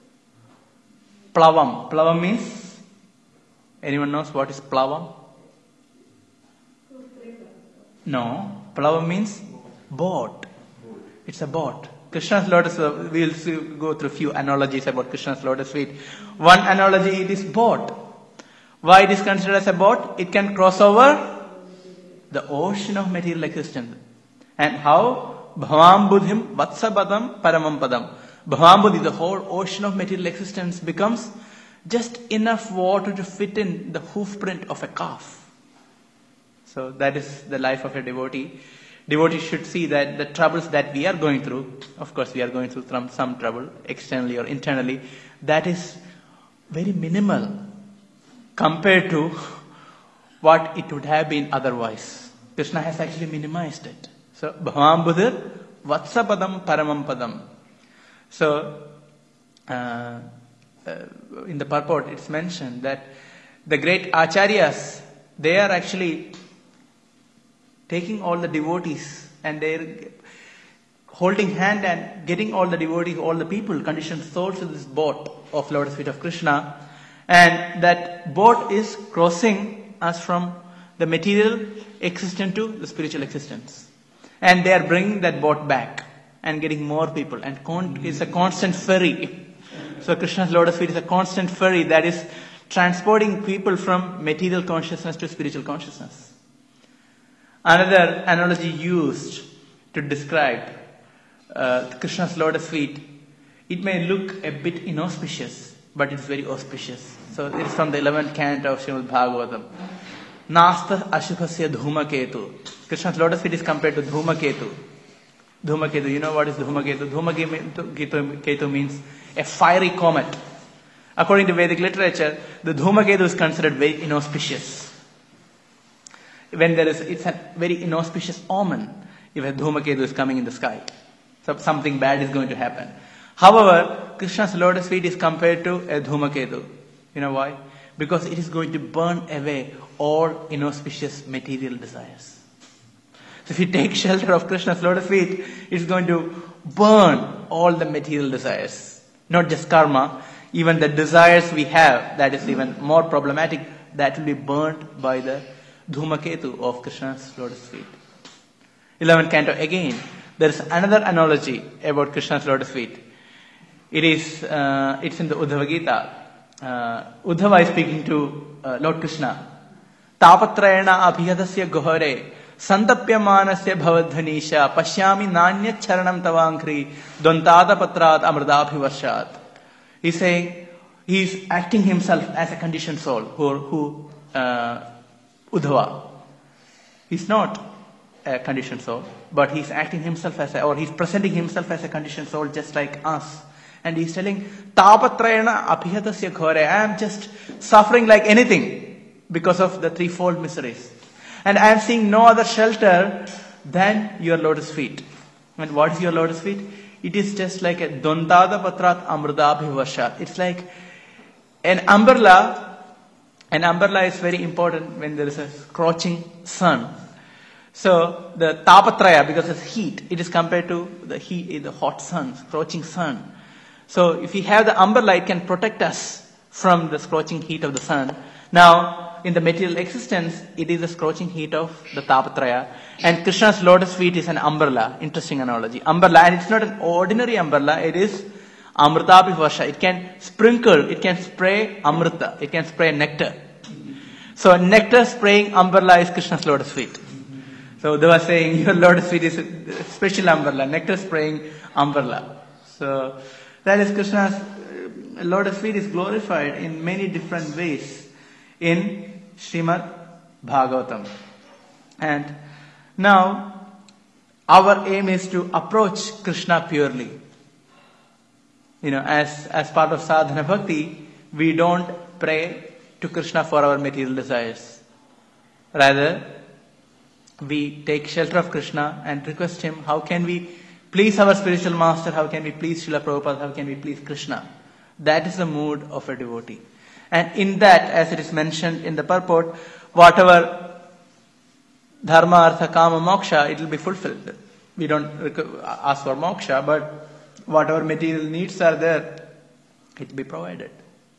plavam. Plavam means, anyone knows what is plavam? No. Plavam means boat. It's a boat. Krishna's lotus, we'll go through a few analogies about Krishna's lotus feet. One analogy, it is boat. Why it is considered as a boat? It can cross over the ocean of material existence. And how? Bhavam buddhim vatsapadam paramam padam. Bhavam buddhi, the whole ocean of material existence becomes just enough water to fit in the hoof print of a calf. So that is the life of a devotee. Devotees should see that the troubles that we are going through, of course we are going through some trouble, externally or internally, that is very minimal compared to what it would have been otherwise. Krishna has actually minimized it. So, Bhavam Buddhir Vatsapadam Paramam Padam. So, in the purport it's mentioned that the great acharyas, they are actually taking all the devotees and they're holding hand and getting all the devotees, all the people, conditioned souls to this boat of lotus feet of Krishna. And that boat is crossing us from the material existence to the spiritual existence. And they are bringing that boat back and getting more people. And it's a constant ferry. So Krishna's lotus feet is a constant ferry that is transporting people from material consciousness to spiritual consciousness. Another analogy used to describe Krishna's lotus feet, it may look a bit inauspicious, but it's very auspicious. So it is from the 11th canto of Srimad Bhagavatam. Nasta Ashubhasya Dhumaketu. Krishna's lotus feet is compared to Dhumaketu. Dhumaketu, you know what is Dhumaketu? Dhumaketu means a fiery comet. According to Vedic literature, the Dhumaketu is considered very inauspicious. It's a very inauspicious omen if a Dhumaketu is coming in the sky. So something bad is going to happen. However, Krishna's lotus feet is compared to a Dhumaketu. You know why? Because it is going to burn away all inauspicious material desires. So if you take shelter of Krishna's lotus feet, it's going to burn all the material desires. Not just karma, even the desires we have, that is even more problematic, that will be burnt by the Dhumaketu of Krishna's lotus feet. 11th canto again, there is another analogy about Krishna's lotus feet. It's in the Uddhava Gita. Uddhava is speaking to Lord Krishna. Tapatrayana abhiyadasya gohare santapyamanasya bhavadhanisha pashyami nanya charanam tavankri dontada patrat amradabhivarshat. He's saying, he's acting himself as a conditioned soul who Uddhava. He's not a conditioned soul, but he's acting himself or he's presenting himself as a conditioned soul just like us. And he's telling, Tapatrayana abhiyatasya ghore. I am just suffering like anything because of the threefold miseries. And I am seeing no other shelter than your lotus feet. And what is your lotus feet? It is just like a Dontada Patrat Amradabhivashat. It's like an umbrella. An umbrella is very important when there is a scorching sun. So the Tapatraya, because it's heat, it is compared to the heat, the hot sun, scorching sun. So if we have the umbrella, it can protect us from the scorching heat of the sun. Now, in the material existence, it is the scorching heat of the Tapatraya. And Krishna's lotus feet is an umbrella. Interesting analogy. Umbrella, and it's not an ordinary umbrella, it is Amritapivarsha. It can sprinkle, it can spray Amrita, it can spray nectar. So a nectar spraying umbrella is Krishna's lotus feet. So they were saying your lotus feet is a special umbrella, nectar spraying umbrella. So that is Krishna's lotus feet is glorified in many different ways in Srimad Bhagavatam. And now our aim is to approach Krishna purely. You know, as part of sadhana bhakti, we don't pray to Krishna for our material desires. Rather, we take shelter of Krishna and request him, how can we please our spiritual master, how can we please Srila Prabhupada, how can we please Krishna? That is the mood of a devotee. And in that, as it is mentioned in the purport, whatever dharma, artha, kama, moksha, it will be fulfilled. We don't ask for moksha, but whatever material needs are there, it will be provided.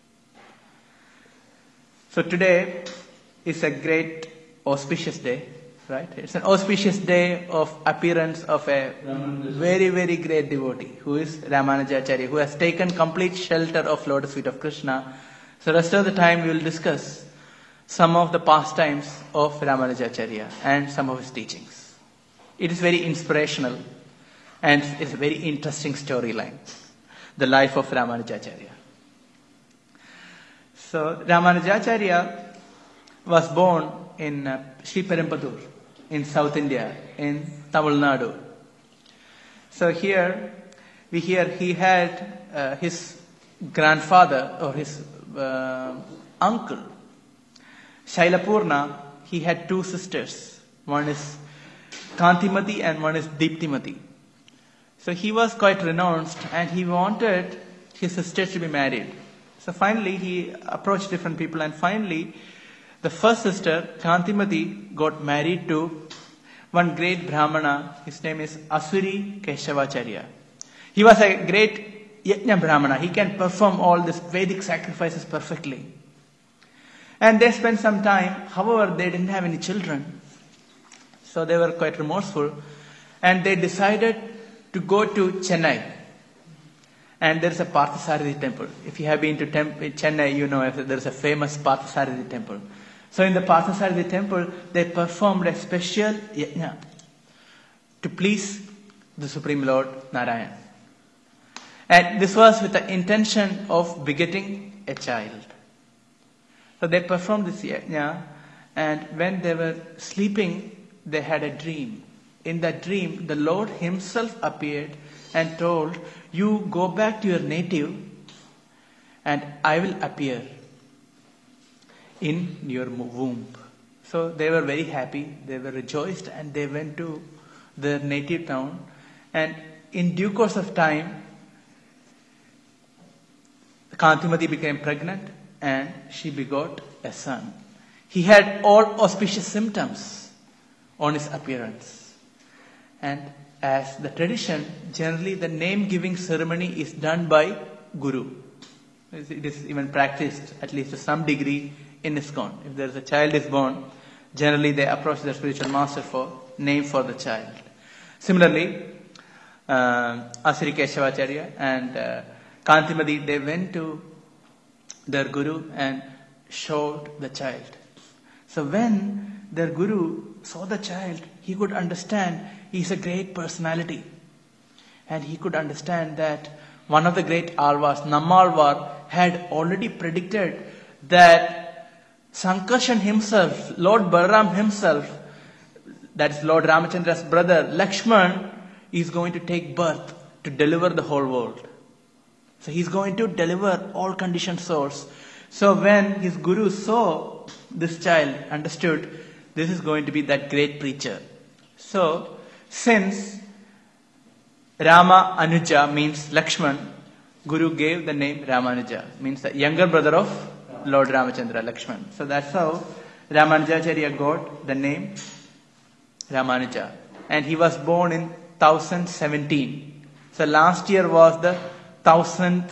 So today is a great auspicious day. Right? It's an auspicious day of appearance of a very, very great devotee who is Ramanujacharya, who has taken complete shelter of lotus feet of Krishna. So rest of the time we will discuss some of the pastimes of Ramanujacharya and some of his teachings. It is very inspirational and it's a very interesting storyline, the life of Ramanujacharya. So Ramanujacharya was born in Sriperumbudur in South India, in Tamil Nadu. So here we hear he had his grandfather or his uncle, Shailapurna. He had two sisters. One is Kantimati and one is Deeptimati. So he was quite renounced and he wanted his sisters to be married. So finally he approached different people and finally the first sister, Kantimati, got married to one great Brahmana. His name is Asuri Keshavacharya. He was a great Yajna Brahmana. He can perform all these Vedic sacrifices perfectly. And they spent some time. However, they didn't have any children. So they were quite remorseful. And they decided to go to Chennai. And there's a Parthasarathi temple. If you have been to Chennai, you know there's a famous Parthasarathi temple. So in the Parthasarathi temple, they performed a special yajna to please the Supreme Lord Narayan. And this was with the intention of begetting a child. So they performed this yajna, and when they were sleeping, they had a dream. In that dream, the Lord himself appeared and told, "You go back to your native and I will appear in your womb." So they were very happy, they were rejoiced, and they went to their native town. And in due course of time, Kantimati became pregnant and she begot a son. He had all auspicious symptoms on his appearance. And as the tradition, generally the name-giving ceremony is done by Guru. It is even practiced, at least to some degree, in ISKCON. If there is a child is born, generally they approach their spiritual master for name for the child. Similarly, Asuri Keshavacharya and Kantimati, they went to their Guru and showed the child. So when their Guru saw the child, he could understand he's a great personality. And he could understand that one of the great Alvars, Nammalvar, had already predicted that Sankarshan himself, Lord Balaram himself, that is Lord Ramachandra's brother, Lakshman, is going to take birth to deliver the whole world. So he's going to deliver all conditioned souls. So when his Guru saw this child, understood this is going to be that great preacher. So since Rama Anuja means Lakshman, Guru gave the name Ramanuja, means the younger brother of Lord Ramachandra, Lakshman. So that's how Ramanujacharya got the name Ramanuja. And he was born in 1017. So last year was the 1000th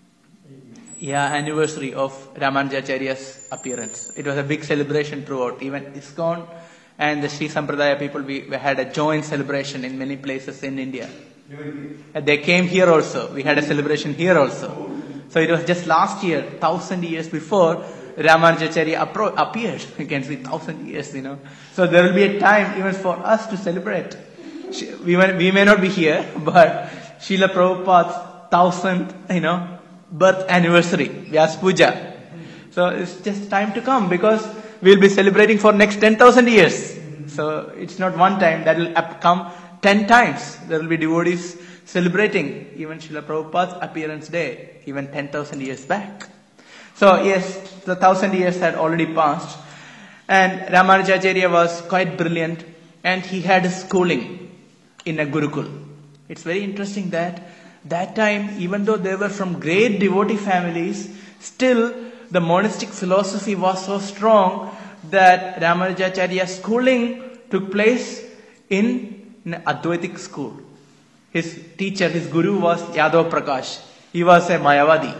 anniversary of Ramanujacharya's appearance. It was a big celebration throughout. Even ISKCON and the Sri Sampradaya people, we had a joint celebration in many places in India. And they came here also. We had a celebration here also. So it was just last year, 1000 years before Ramanujacharya appeared. You can see 1000 years, So there will be a time even for us to celebrate. We may not be here, but Srila Prabhupada's 1000th, birth anniversary, Vyas Puja. So it's just time to come because we'll be celebrating for next 10,000 years. So it's not one time, that will come 10 times. There will be devotees celebrating even Srila Prabhupada's appearance day, even 10,000 years back. So yes, the 1,000 years had already passed. And Ramanujacharya was quite brilliant and he had his schooling in a Gurukul. It's very interesting that time, even though they were from great devotee families, still the monastic philosophy was so strong that Ramanujacharya's schooling took place in an Advaitic school. His teacher, his Guru was Yadav Prakash. He was a Mayavadi.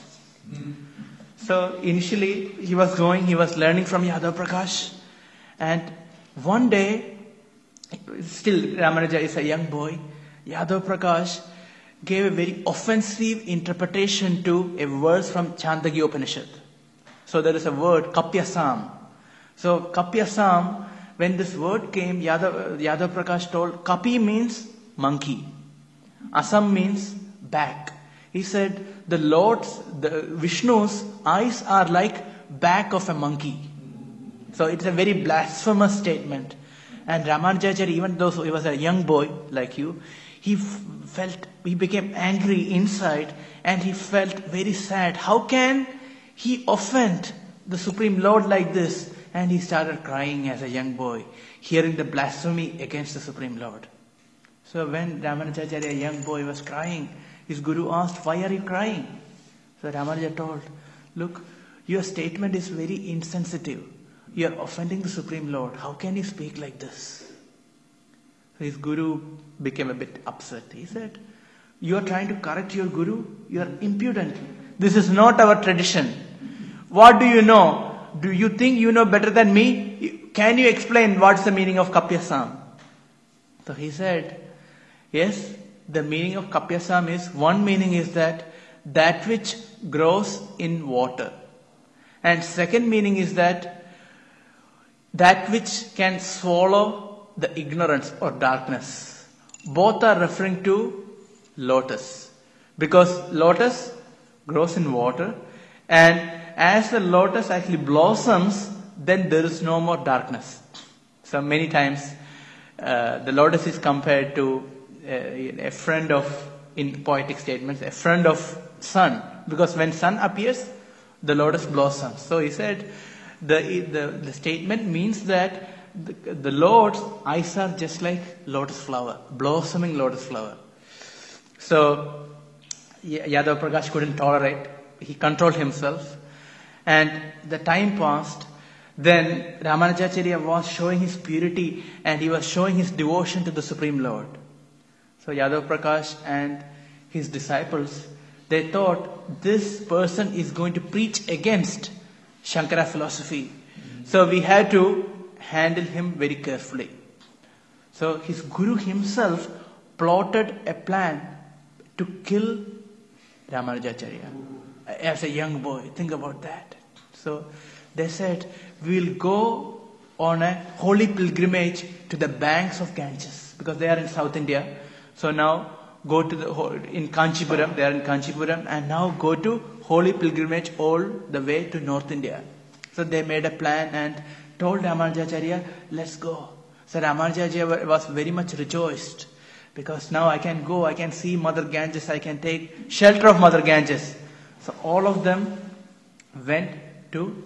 So initially he was learning from Yadav Prakash. And one day, still Ramanuja is a young boy, Yadav Prakash gave a very offensive interpretation to a verse from Chandogya Upanishad. So there is a word, Kapyasam. So Kapyasam, when this word came, Yadav Prakash told, Kapi means monkey. Asam means back. He said, the Vishnu's eyes are like back of a monkey. So it's a very blasphemous statement. And Ramanujacharya, even though he was a young boy like you, he became angry inside and he felt very sad. How can he offend the Supreme Lord like this? And he started crying as a young boy, hearing the blasphemy against the Supreme Lord. So when Ramanujacharya, a young boy, was crying, his guru asked, "Why are you crying?" So Ramanuja told, "Look, your statement is very insensitive. You are offending the Supreme Lord. How can you speak like this?" So his guru became a bit upset. He said, "You are trying to correct your guru? You are impudent. This is not our tradition. What do you know? Do you think you know better than me? Can you explain what's the meaning of Kapyasam?" So he said, "Yes, the meaning of Kapyasam is, one meaning is that which grows in water. And second meaning is that which can swallow the ignorance or darkness. Both are referring to lotus. Because lotus grows in water, and as the lotus actually blossoms, then there is no more darkness." So many times the lotus is compared to a friend of, in poetic statements, a friend of sun. Because when sun appears, the lotus blossoms. So he said the statement means that the Lord's eyes are just like lotus flower, blossoming lotus flower. So Yadav Prakash couldn't tolerate. He controlled himself. And the time passed. Then Ramanujacharya was showing his purity and he was showing his devotion to the Supreme Lord. So Yadav Prakash and his disciples, they thought this person is going to preach against Shankara philosophy. So we had to handle him very carefully. So his guru himself plotted a plan to kill Ramanujacharya as a young boy. Think about that. So they said, "We'll go on a holy pilgrimage to the banks of Ganges," because they are in South India. So now go to in Kanchipuram, they are in Kanchipuram, and now go to holy pilgrimage all the way to North India. So they made a plan and told Ramanujacharya, "Let's go." So Ramanujacharya was very much rejoiced, because now I can go, I can see Mother Ganges, I can take shelter of Mother Ganges. So all of them went to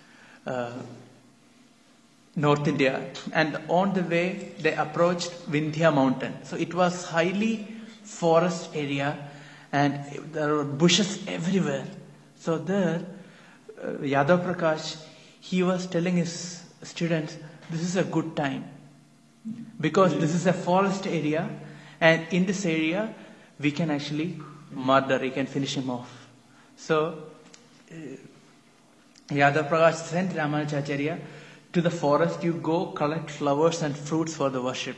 North India, and on the way they approached Vindhya mountain. So it was highly forest area and there were bushes everywhere. So there Yadav Prakash, he was telling his students, this is a good time because this is a forest area, and in this area we can actually murder, we can finish him off. So Yadav Prakash sent Ramanujacharya to the forest. You go collect flowers and fruits for the worship.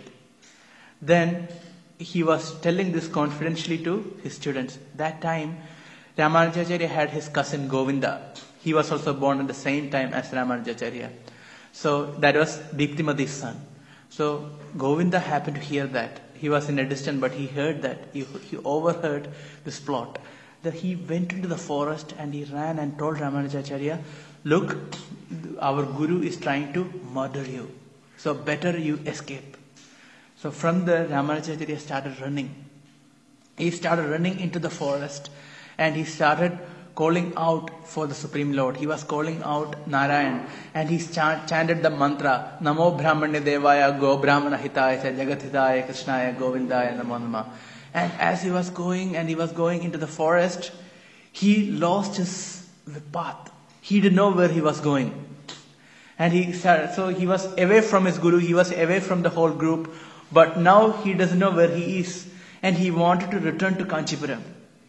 Then he was telling this confidentially to his students. That time Ramanujacharya had his cousin Govinda. He was also born at the same time as Ramanujacharya. So that was Deeptimati's son. So Govinda happened to hear that. He was in a distance, but he heard that. He overheard this plot. That he went into the forest and he ran and told Ramanujacharya, "Look, our guru is trying to murder you. So better you escape." So from there, Ramanujacharya started running. He started running into the forest and he started calling out for the Supreme Lord. He was calling out Narayan, and he chanted the mantra, "Namo Brahmanya Devaya Go Brahmana Hitaya Jagat Hitaya Krishnaya Govindaya Namo Namah." And as he was going into the forest, he lost his path. He didn't know where he was going. And so he was away from his guru, he was away from the whole group, but now he doesn't know where he is, and he wanted to return to Kanchipuram.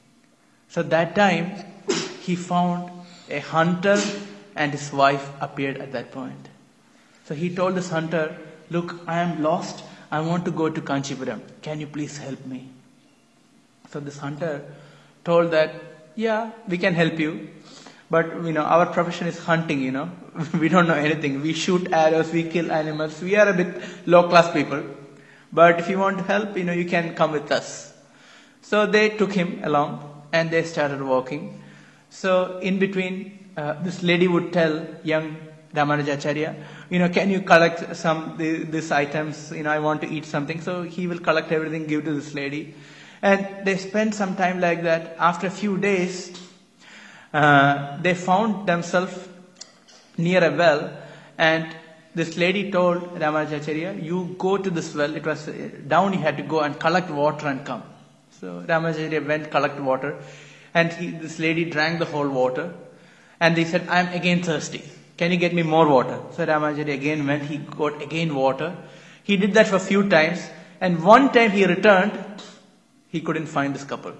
So that time, he found a hunter and his wife appeared at that point. So he told this hunter, "Look, I am lost. I want to go to Kanchipuram. Can you please help me?" So this hunter told that, "Yeah, we can help you. But, our profession is hunting, We don't know anything. We shoot arrows, we kill animals. We are a bit low-class people. But if you want to help, you can come with us." So they took him along and they started walking. So in between, this lady would tell young Ramanujacharya, "Can you collect these items? I want to eat something." So he will collect everything, give to this lady. And they spent some time like that. After a few days, they found themselves near a well, and this lady told Ramanujacharya, you go to this well, it was down, you had to go and collect water and come. So Ramanujacharya went, collect water, and this lady drank the whole water, and they said, I am again thirsty. Can you get me more water? So Ramanujacharya again went, he got again water. He did that for a few times, and one time he returned, he couldn't find this couple.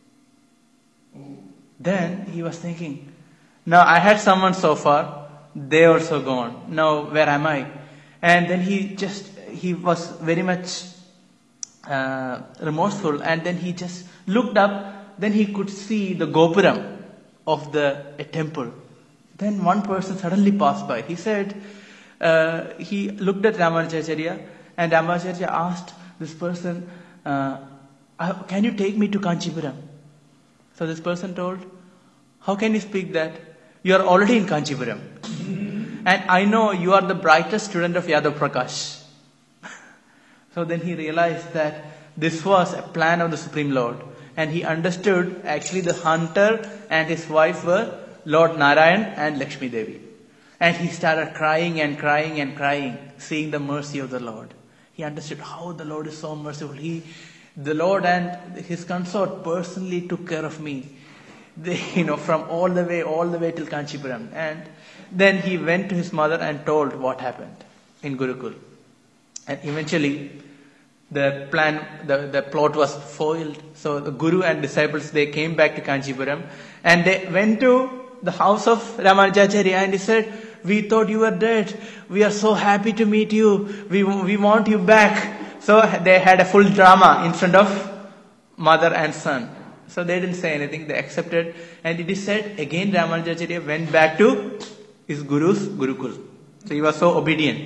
Then he was thinking, now I had someone so far, they also gone. Now where am I? And then he was very much remorseful, and then he just looked up, then he could see the gopuram of a temple. Then one person suddenly passed by. He said, he looked at Ramanujacharya, and Ramanujacharya asked this person, can you take me to Kanchipuram? So this person told, how can you speak that? You are already in Kanchipuram. And I know you are the brightest student of Yadav Prakash. So then he realized that this was a plan of the Supreme Lord. And he understood actually the hunter and his wife were Lord Narayan and Lakshmi Devi. And he started crying and crying and crying, seeing the mercy of the Lord. He understood how the Lord is so merciful. The Lord and his consort personally took care of me. From all the way till Kanchipuram. And then he went to his mother and told what happened in Gurukul. And eventually, the plot was foiled. So the Guru and disciples, they came back to Kanchipuram, and they went to the house of Ramanujacharya, and he said, we thought you were dead. We are so happy to meet you. We want you back. So they had a full drama in front of mother and son. So they didn't say anything, they accepted. And it is said, again Ramanujacharya went back to his Guru's Gurukul. So he was so obedient.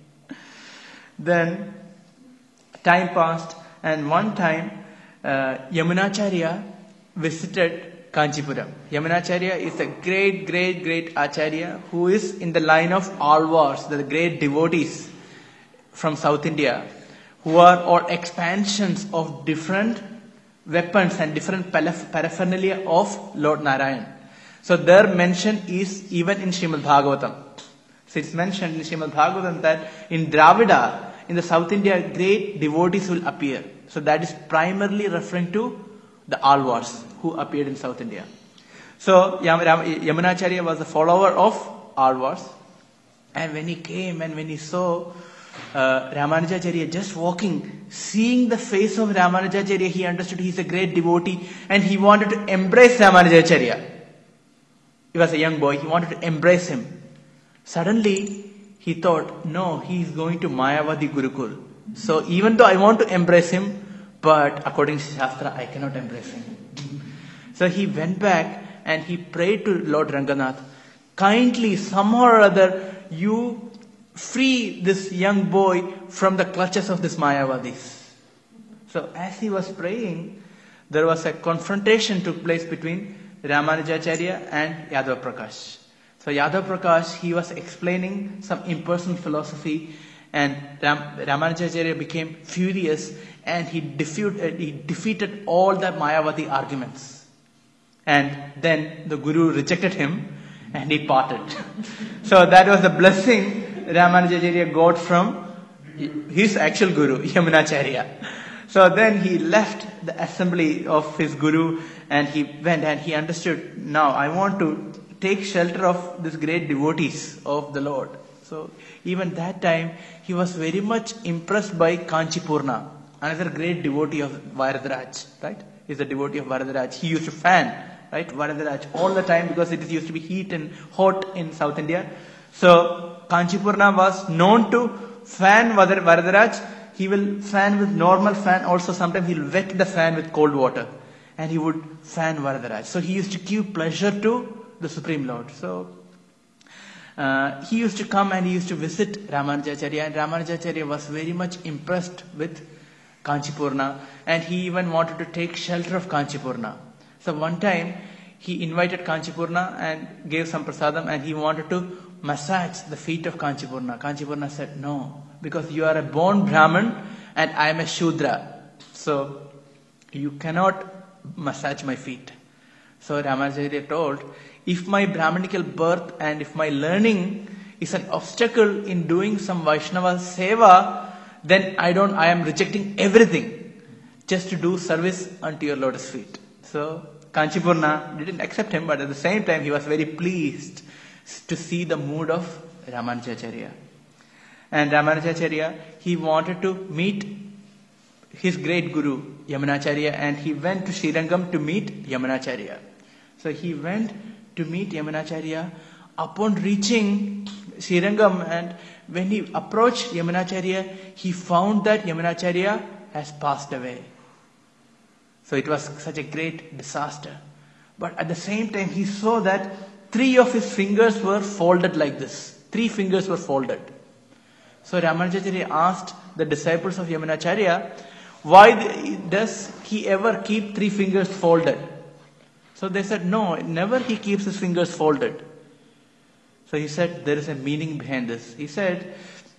Then time passed, and one time Yamunacharya visited Kanchipuram. Yamunacharya is a great Acharya who is in the line of Alvars, the great devotees from South India, who are all expansions of different weapons and different paraphernalia of Lord Narayan. So their mention is even in Srimad Bhagavatam. So it's mentioned in Srimad Bhagavatam that in Dravida, in the South India, great devotees will appear. So that is primarily referring to the Alvars who appeared in South India. So Yamunacharya was a follower of Alvars. And when he came and when he saw Ramanujacharya just walking, seeing the face of Ramanujacharya, he understood he is a great devotee and he wanted to embrace Ramanujacharya. He was a young boy, he wanted to embrace him. Suddenly, he thought, no, he is going to Mayavadi Gurukul. So even though I want to embrace him, but according to Shastra, I cannot embrace him. So he went back and he prayed to Lord Ranganath, kindly, somehow or other, you free this young boy from the clutches of this Mayavadis. So as he was praying, there was a confrontation took place between Ramanujacharya and Yadav Prakash. So Yadav Prakash, he was explaining some impersonal philosophy, and Ramanujacharya became furious and he defeated all the Mayavadi arguments. And then the Guru rejected him and he parted. So that was the blessing Ramanujacharya got from his actual Guru, Yamunacharya. So then he left the assembly of his Guru and he went and he understood, now I want to take shelter of these great devotees of the Lord. So even that time he was very much impressed by Kanchipurna, another great devotee of Varadaraj, right? He's a devotee of Varadaraj. He used to fan, right, Varadaraj all the time because it used to be heat and hot in South India. So Kanchipurna was known to fan Varadaraj. He will fan with normal fan. Also sometimes he will wet the fan with cold water. And he would fan Varadaraj. So he used to give pleasure to the Supreme Lord. So he used to come and he used to visit Ramanujacharya. And Ramanujacharya was very much impressed with Kanchipurna. And he even wanted to take shelter of Kanchipurna. So one time he invited Kanchipurna and gave some prasadam and he wanted to massage the feet of Kanchipurna. Kanchipurna said, no, because you are a born Brahmin and I am a Shudra. So you cannot massage my feet. So Ramanujacharya told, if my Brahminical birth and if my learning is an obstacle in doing some Vaishnava seva, then I am rejecting everything just to do service unto your lotus feet. So Kanchipurna didn't accept him, but at the same time he was very pleased to see the mood of Ramanujacharya. And Ramanujacharya, he wanted to meet his great guru, Yamunacharya, and he went to Srirangam to meet Yamunacharya. So he went to meet Yamunacharya. Upon reaching Srirangam, and when he approached Yamunacharya, he found that Yamunacharya has passed away. So it was such a great disaster. But at the same time, he saw that 3 of his fingers were folded like this. 3 fingers were folded. So Ramanujacharya asked the disciples of Yamunacharya, why does he ever keep 3 fingers folded? So they said, no, never he keeps his fingers folded. So he said, there is a meaning behind this. He said,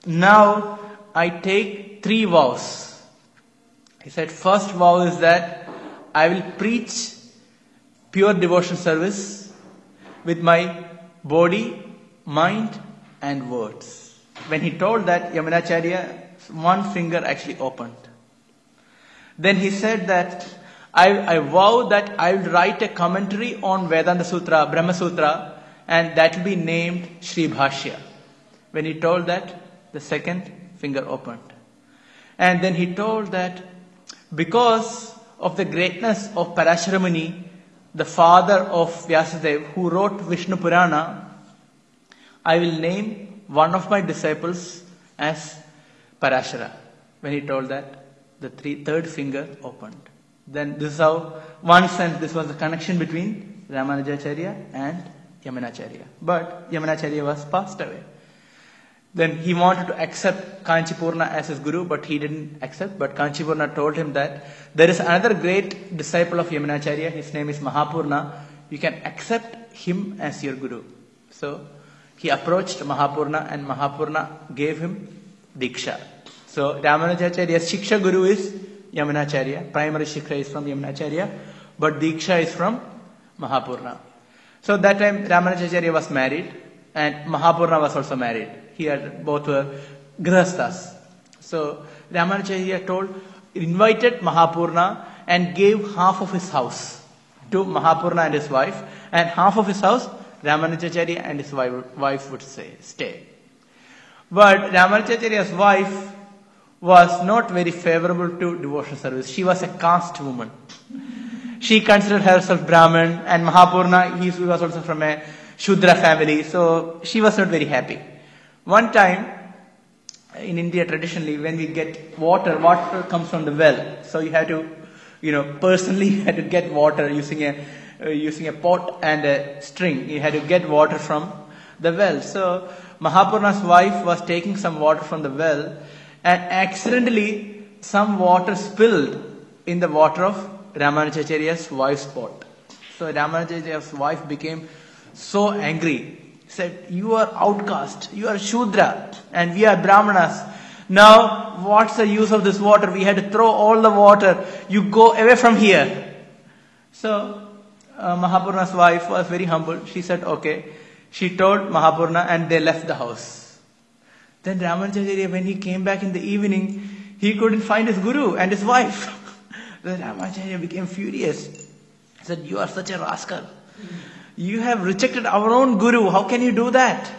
now I take 3 vows. He said, first vow is that I will preach pure devotion service with my body, mind and words. When he told that, Yamunacharya, 1 finger actually opened. Then he said that I vow that I will write a commentary on Vedanta Sutra, Brahma Sutra, and that will be named Sri Bhashya. When he told that, the 2nd finger opened. And then he told that because of the greatness of Parashara Muni, the father of Vyasadeva, who wrote Vishnu Purana, I will name one of my disciples as Parashara. When he told that, the 3rd finger opened. Then this is how, one sense, this was the connection between Ramanujacharya and Yamunacharya. But Yamunacharya was passed away. Then he wanted to accept Kanchipurna as his guru, but he didn't accept. But Kanchipurna told him that there is another great disciple of Yamunacharya, his name is Mahapurna. You can accept him as your guru. So he approached Mahapurna and Mahapurna gave him Diksha. So Ramanujacharya's Shiksha guru is Yamunacharya. Primary Shiksha is from Yamunacharya, but Diksha is from Mahapurna. So that time Ramanujacharya was married and Mahapurna was also married. He had both were grihasthas. So Ramanujacharya invited Mahapurna and gave half of his house to Mahapurna and his wife, and half of his house Ramanujacharya and his wife would stay. But Ramanujacharya's wife was not very favorable to devotional service. She was a caste woman. She considered herself Brahmin, and Mahapurna, he was also from a Shudra family, so she was not very happy. One time, in India traditionally, when we get water comes from the well. So you have to, personally you had to get water using a pot and a string. You had to get water from the well. So Mahapurna's wife was taking some water from the well, and accidentally some water spilled in the water of Ramanujacharya's wife's pot. So Ramanujacharya's wife became so angry. Said, you are outcast, you are Shudra, and we are Brahmanas. Now, what's the use of this water? We had to throw all the water. You go away from here. So, Mahapurna's wife was very humble. She said, okay. She told Mahapurna and they left the house. Then Ramanujacharya, when he came back in the evening, he couldn't find his guru and his wife. Then Ramanujacharya became furious. He said, you are such a rascal. You have rejected our own guru. How can you do that?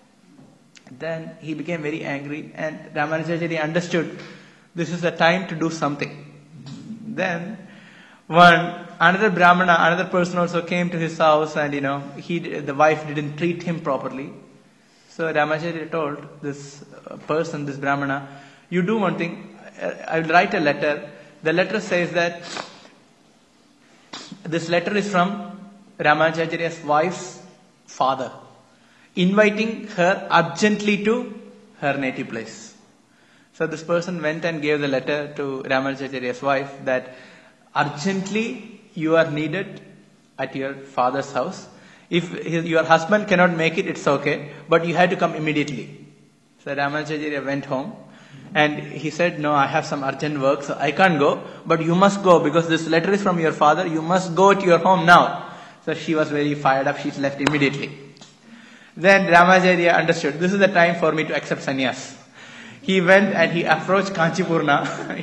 Then he became very angry, and Ramanujacharya understood this is the time to do something. Then another Brahmana, another person also came to his house, and the wife didn't treat him properly. So Ramanujacharya told this person, this Brahmana, you do one thing, I will write a letter. The letter says that this letter is from Ramanujacharya's wife's father, inviting her urgently to her native place. So this person went and gave the letter to Ramanujacharya's wife that urgently you are needed at your father's house. If your husband cannot make it, it's okay, but you have to come immediately. So Ramanujacharya went home and he said, no, I have some urgent work, so I can't go, but you must go because this letter is from your father. You must go to your home now. So she was very fired up. She left immediately. Then Ramacharya understood, this is the time for me to accept sannyas. He went and he approached Kanchipurna.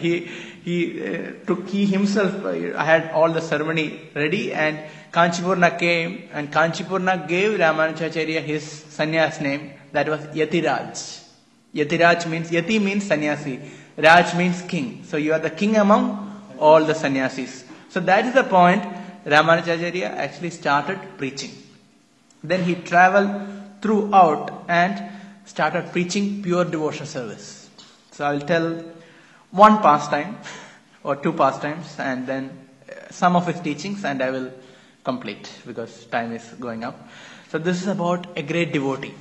He himself had all the ceremony ready, and Kanchipurna came, and Kanchipurna gave Ramanujacharya his sannyas name. That was Yatiraj. Yatiraj means, Yati means sannyasi. Raj means king. So you are the king among all the sannyasis. So that is the point. Ramanujacharya actually started preaching. Then he traveled throughout and started preaching pure devotional service. So I will tell one pastime or two pastimes, and then some of his teachings, and I will complete because time is going up. So this is about a great devotee.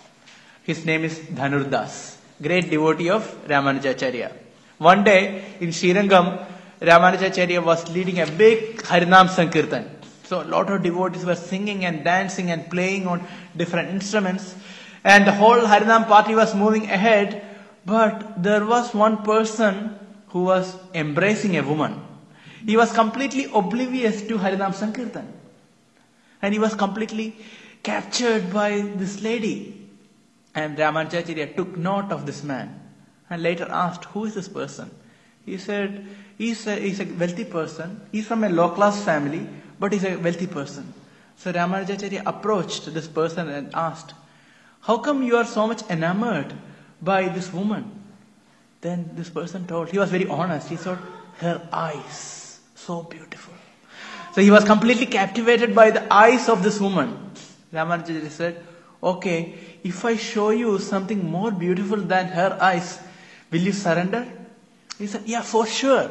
His name is Dhanurdas, great devotee of Ramanujacharya. One day in Srirangam, Ramanujacharya was leading a big Harinam Sankirtan. So a lot of devotees were singing and dancing and playing on different instruments. And the whole Harinam party was moving ahead. But there was one person who was embracing a woman. He was completely oblivious to Harinam Sankirtan. And he was completely captured by this lady. And Ramanujacharya took note of this man and later asked, who is this person? He said, he's a wealthy person. He's from a low-class family, but he's a wealthy person. So Ramanujacharya approached this person and asked, how come you are so much enamored by this woman? Then this person told, he was very honest. He said, her eyes, so beautiful. So he was completely captivated by the eyes of this woman. Ramanujacharya said, okay, if I show you something more beautiful than her eyes, will you surrender? He said, yeah, for sure.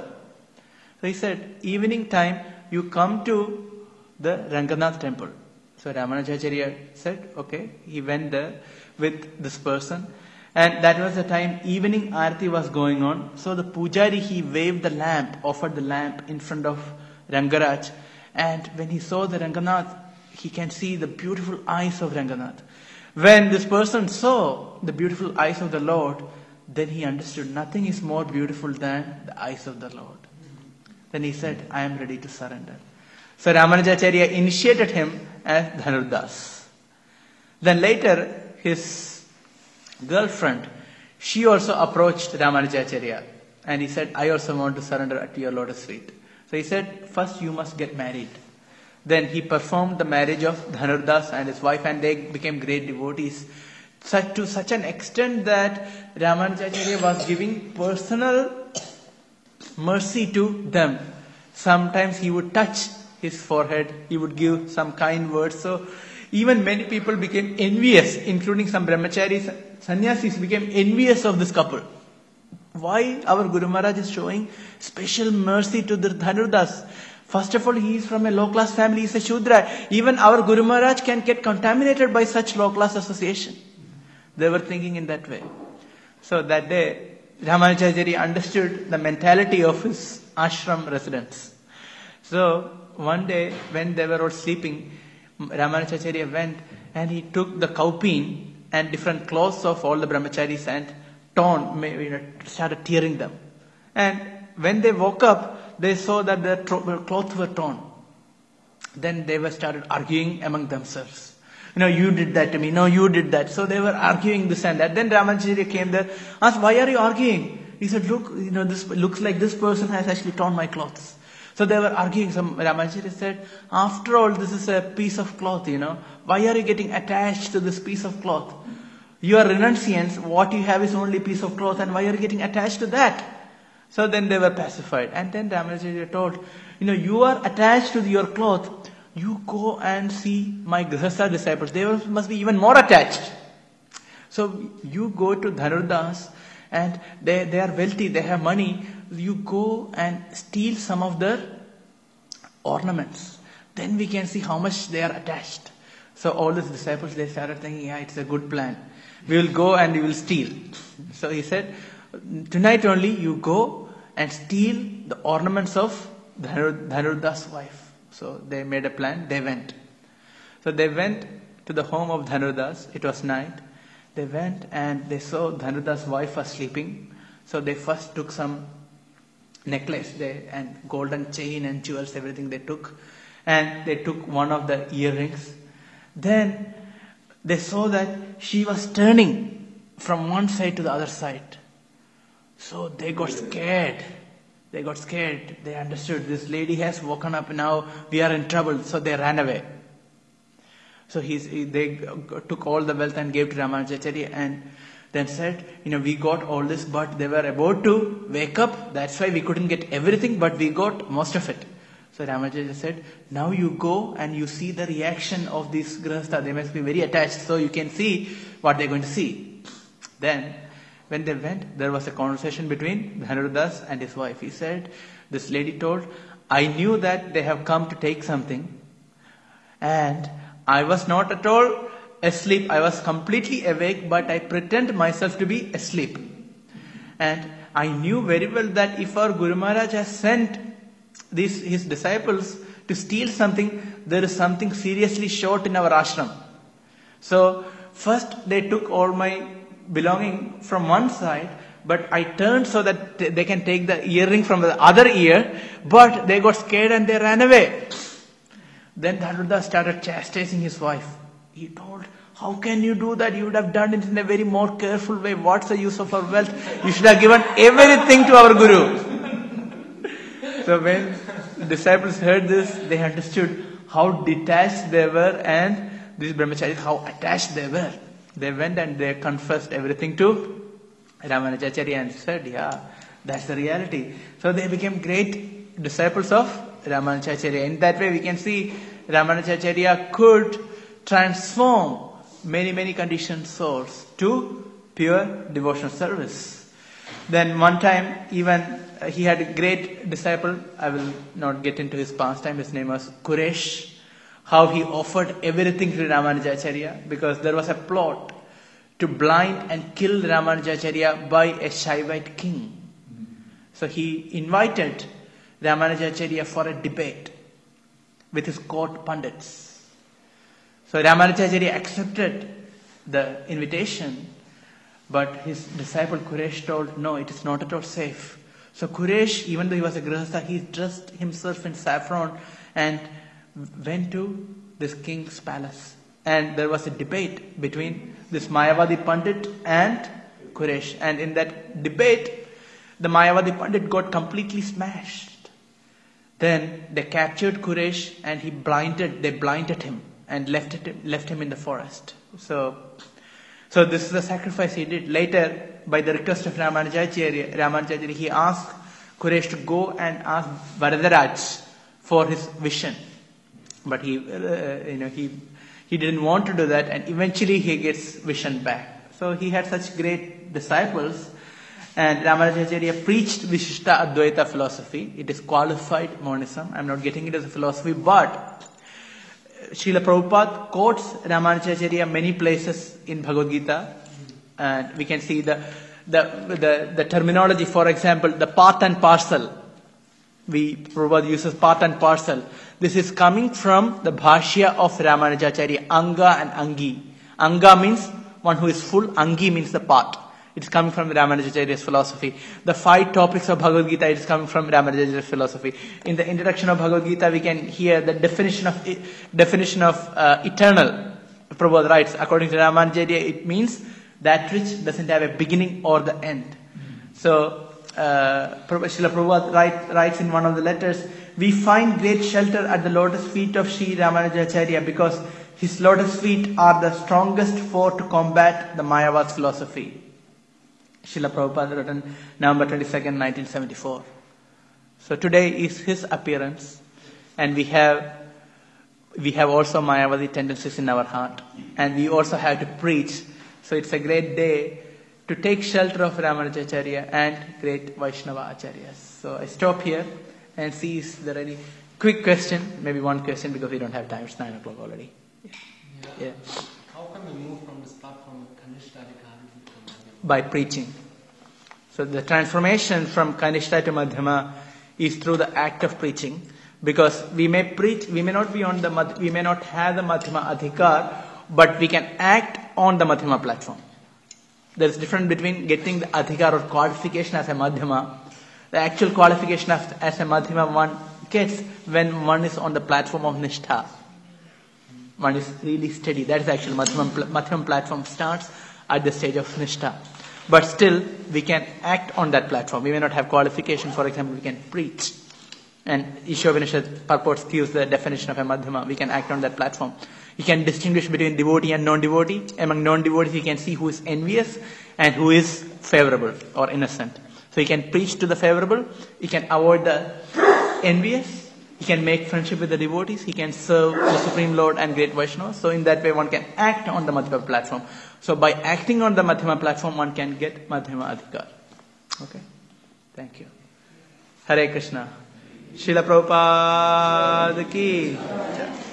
So he said, evening time, you come to the Ranganath temple. So Ramanujacharya said, okay. He went there with this person. And that was the time evening Aarti was going on. So the Pujari, he waved the lamp, offered the lamp in front of Rangaraj. And when he saw the Ranganath, he can see the beautiful eyes of Ranganath. When this person saw the beautiful eyes of the Lord, then he understood nothing is more beautiful than the eyes of the Lord. Then he said, I am ready to surrender. So Ramanujacharya initiated him as Dhanurdas. Then later, his girlfriend, she also approached Ramanujacharya. And he said, I also want to surrender at your lotus feet. So he said, first you must get married. Then he performed the marriage of Dhanurdas and his wife, and they became great devotees. To such an extent that Ramanujacharya was giving personal mercy to them. Sometimes he would touch his forehead, he would give some kind words. So even many people became envious, including some brahmacharis, sannyasis became envious of this couple. Why our Guru Maharaj is showing special mercy to the Dhanurdas? First of all, he is from a low-class family, he is a Shudra. Even our Guru Maharaj can get contaminated by such low-class association. They were thinking in that way. So that day, Ramanujacharya understood the mentality of his ashram residents. So one day, when they were all sleeping, Ramanujacharya went and he took the kaupin and different clothes of all the brahmacharis and started tearing them. And when they woke up, they saw that their clothes were torn. Then they were started arguing among themselves. You did that to me. No, you did that. So they were arguing this and that. Then Ramanujacharya came there, asked, why are you arguing? He said, look, this looks like this person has actually torn my clothes. So they were arguing. So Ramanujacharya said, after all, this is a piece of cloth, Why are you getting attached to this piece of cloth? You are renunciants. What you have is only a piece of cloth, and why are you getting attached to that? So then they were pacified. And then Ramanujacharya told, you are attached to your cloth. You go and see my Grihastha disciples. They must be even more attached. So you go to Dhanurdas and they are wealthy, they have money. You go and steal some of their ornaments. Then we can see how much they are attached. So all these disciples, they started thinking, yeah, it's a good plan. We will go and we will steal. So he said, tonight only you go and steal the ornaments of Dhanurdas' wife. So they made a plan, they went. So they went to the home of Dhanurdas. It was night. They went and they saw Dhanurdas' wife was sleeping. So they first took some necklace and golden chain and jewels, everything they took. And they took one of the earrings. Then they saw that she was turning from one side to the other side. So they got scared. They got scared. They understood this lady has woken up now. We are in trouble. So they ran away. So they took all the wealth and gave to Ramanujacharya and then said, we got all this, but they were about to wake up. That's why we couldn't get everything, but we got most of it. So Ramanujacharya said, now you go and you see the reaction of these grihastha. They must be very attached, so you can see what they're going to see. Then, when they went, there was a conversation between Dhanurdas and his wife. He said, this lady told, I knew that they have come to take something, and I was not at all asleep. I was completely awake, but I pretend myself to be asleep. And I knew very well that if our Guru Maharaj has sent his disciples to steal something, there is something seriously short in our ashram. So first they took all my belonging from one side, but I turned so that they can take the earring from the other ear, but they got scared and they ran away. Then Dhanurdas started chastising his wife. He told, how can you do that? You would have done it in a very more careful way. What's the use of our wealth? You should have given everything to our Guru. So when the disciples heard this, they understood how detached they were, and these brahmacharis, how attached they were. They went and they confessed everything to Ramanujacharya and said, yeah, that's the reality. So they became great disciples of Ramanujacharya. In that way we can see Ramanujacharya could transform many conditioned souls to pure devotional service. Then one time even he had a great disciple. I will not get into his pastime. His name was Kuresh. How he offered everything to Ramanujacharya because there was a plot to blind and kill Ramanujacharya by a Shaivite king. So he invited Ramanujacharya for a debate with his court pandits. So Ramanujacharya accepted the invitation, but his disciple Kuresh told, no, it is not at all safe. So Kuresh, even though he was a grihastha, he dressed himself in saffron and went to this king's palace. And there was a debate between this Mayavadi Pandit and Kuresh. And in that debate, the Mayavadi Pandit got completely smashed. Then they captured Kuresh and they blinded him and left him in the forest. So this is the sacrifice he did. Later, by the request of Ramanujacharya, he asked Kuresh to go and ask Varadaraj for his vision. But he didn't want to do that, and eventually he gets vision back. So he had such great disciples, and Ramanujacharya preached Vishishta Advaita philosophy. It is qualified monism. I'm not getting it as a philosophy, but Srila Prabhupada quotes Ramanujacharya many places in Bhagavad Gita, and we can see the terminology. For example, the part and parcel. Prabhupada uses part and parcel. This is coming from the Bhashya of Ramanujacharya, Anga and Angi. Anga means one who is full, Angi means the part. It is coming from Ramanujacharya's philosophy. The 5 topics of Bhagavad Gita, it is coming from Ramanujacharya's philosophy. In the introduction of Bhagavad Gita, we can hear the definition of eternal. Prabhupada writes, according to Ramanujacharya, it means that which doesn't have a beginning or the end. So, Srila Prabhupada writes in one of the letters, we find great shelter at the lotus feet of Sri Ramanujacharya because his lotus feet are the strongest foe to combat the Mayavad philosophy. Srila Prabhupada written November 22nd, 1974. So today is his appearance, and we have also Mayavadi tendencies in our heart, and we also have to preach. So it's a great day to take shelter of Ramanujacharya and great Vaishnava Acharyas. So I stop here and see if there are any quick question, maybe one question because we don't have time. It's 9 o'clock already. Yeah. How can we move from this platform Kanishta to Madhyama? By preaching. So the transformation from Kanishta to Madhyama is through the act of preaching, because we may preach, we may not have the Madhyama Adhikar, but we can act on the Madhyama platform. There is difference between getting the Adhikar or qualification as a Madhyama. The actual qualification as a Madhyama one gets when one is on the platform of Nishtha. one is really steady. That is actually Madhyamam platform starts at the stage of Nishtha. But still, we can act on that platform. We may not have qualification. For example, we can preach. And Ishopanishad purports gives the definition of a Madhyama. We can act on that platform. He can distinguish between devotee and non-devotee. Among non-devotees, he can see who is envious and who is favorable or innocent. So he can preach to the favorable. He can avoid the envious. He can make friendship with the devotees. He can serve the Supreme Lord and great Vaishnavas. So in that way, one can act on the Madhyama platform. So by acting on the Madhyama platform, one can get Madhyama Adhikar. Okay? Thank you. Hare Krishna. Srila Prabhupada ki Jai.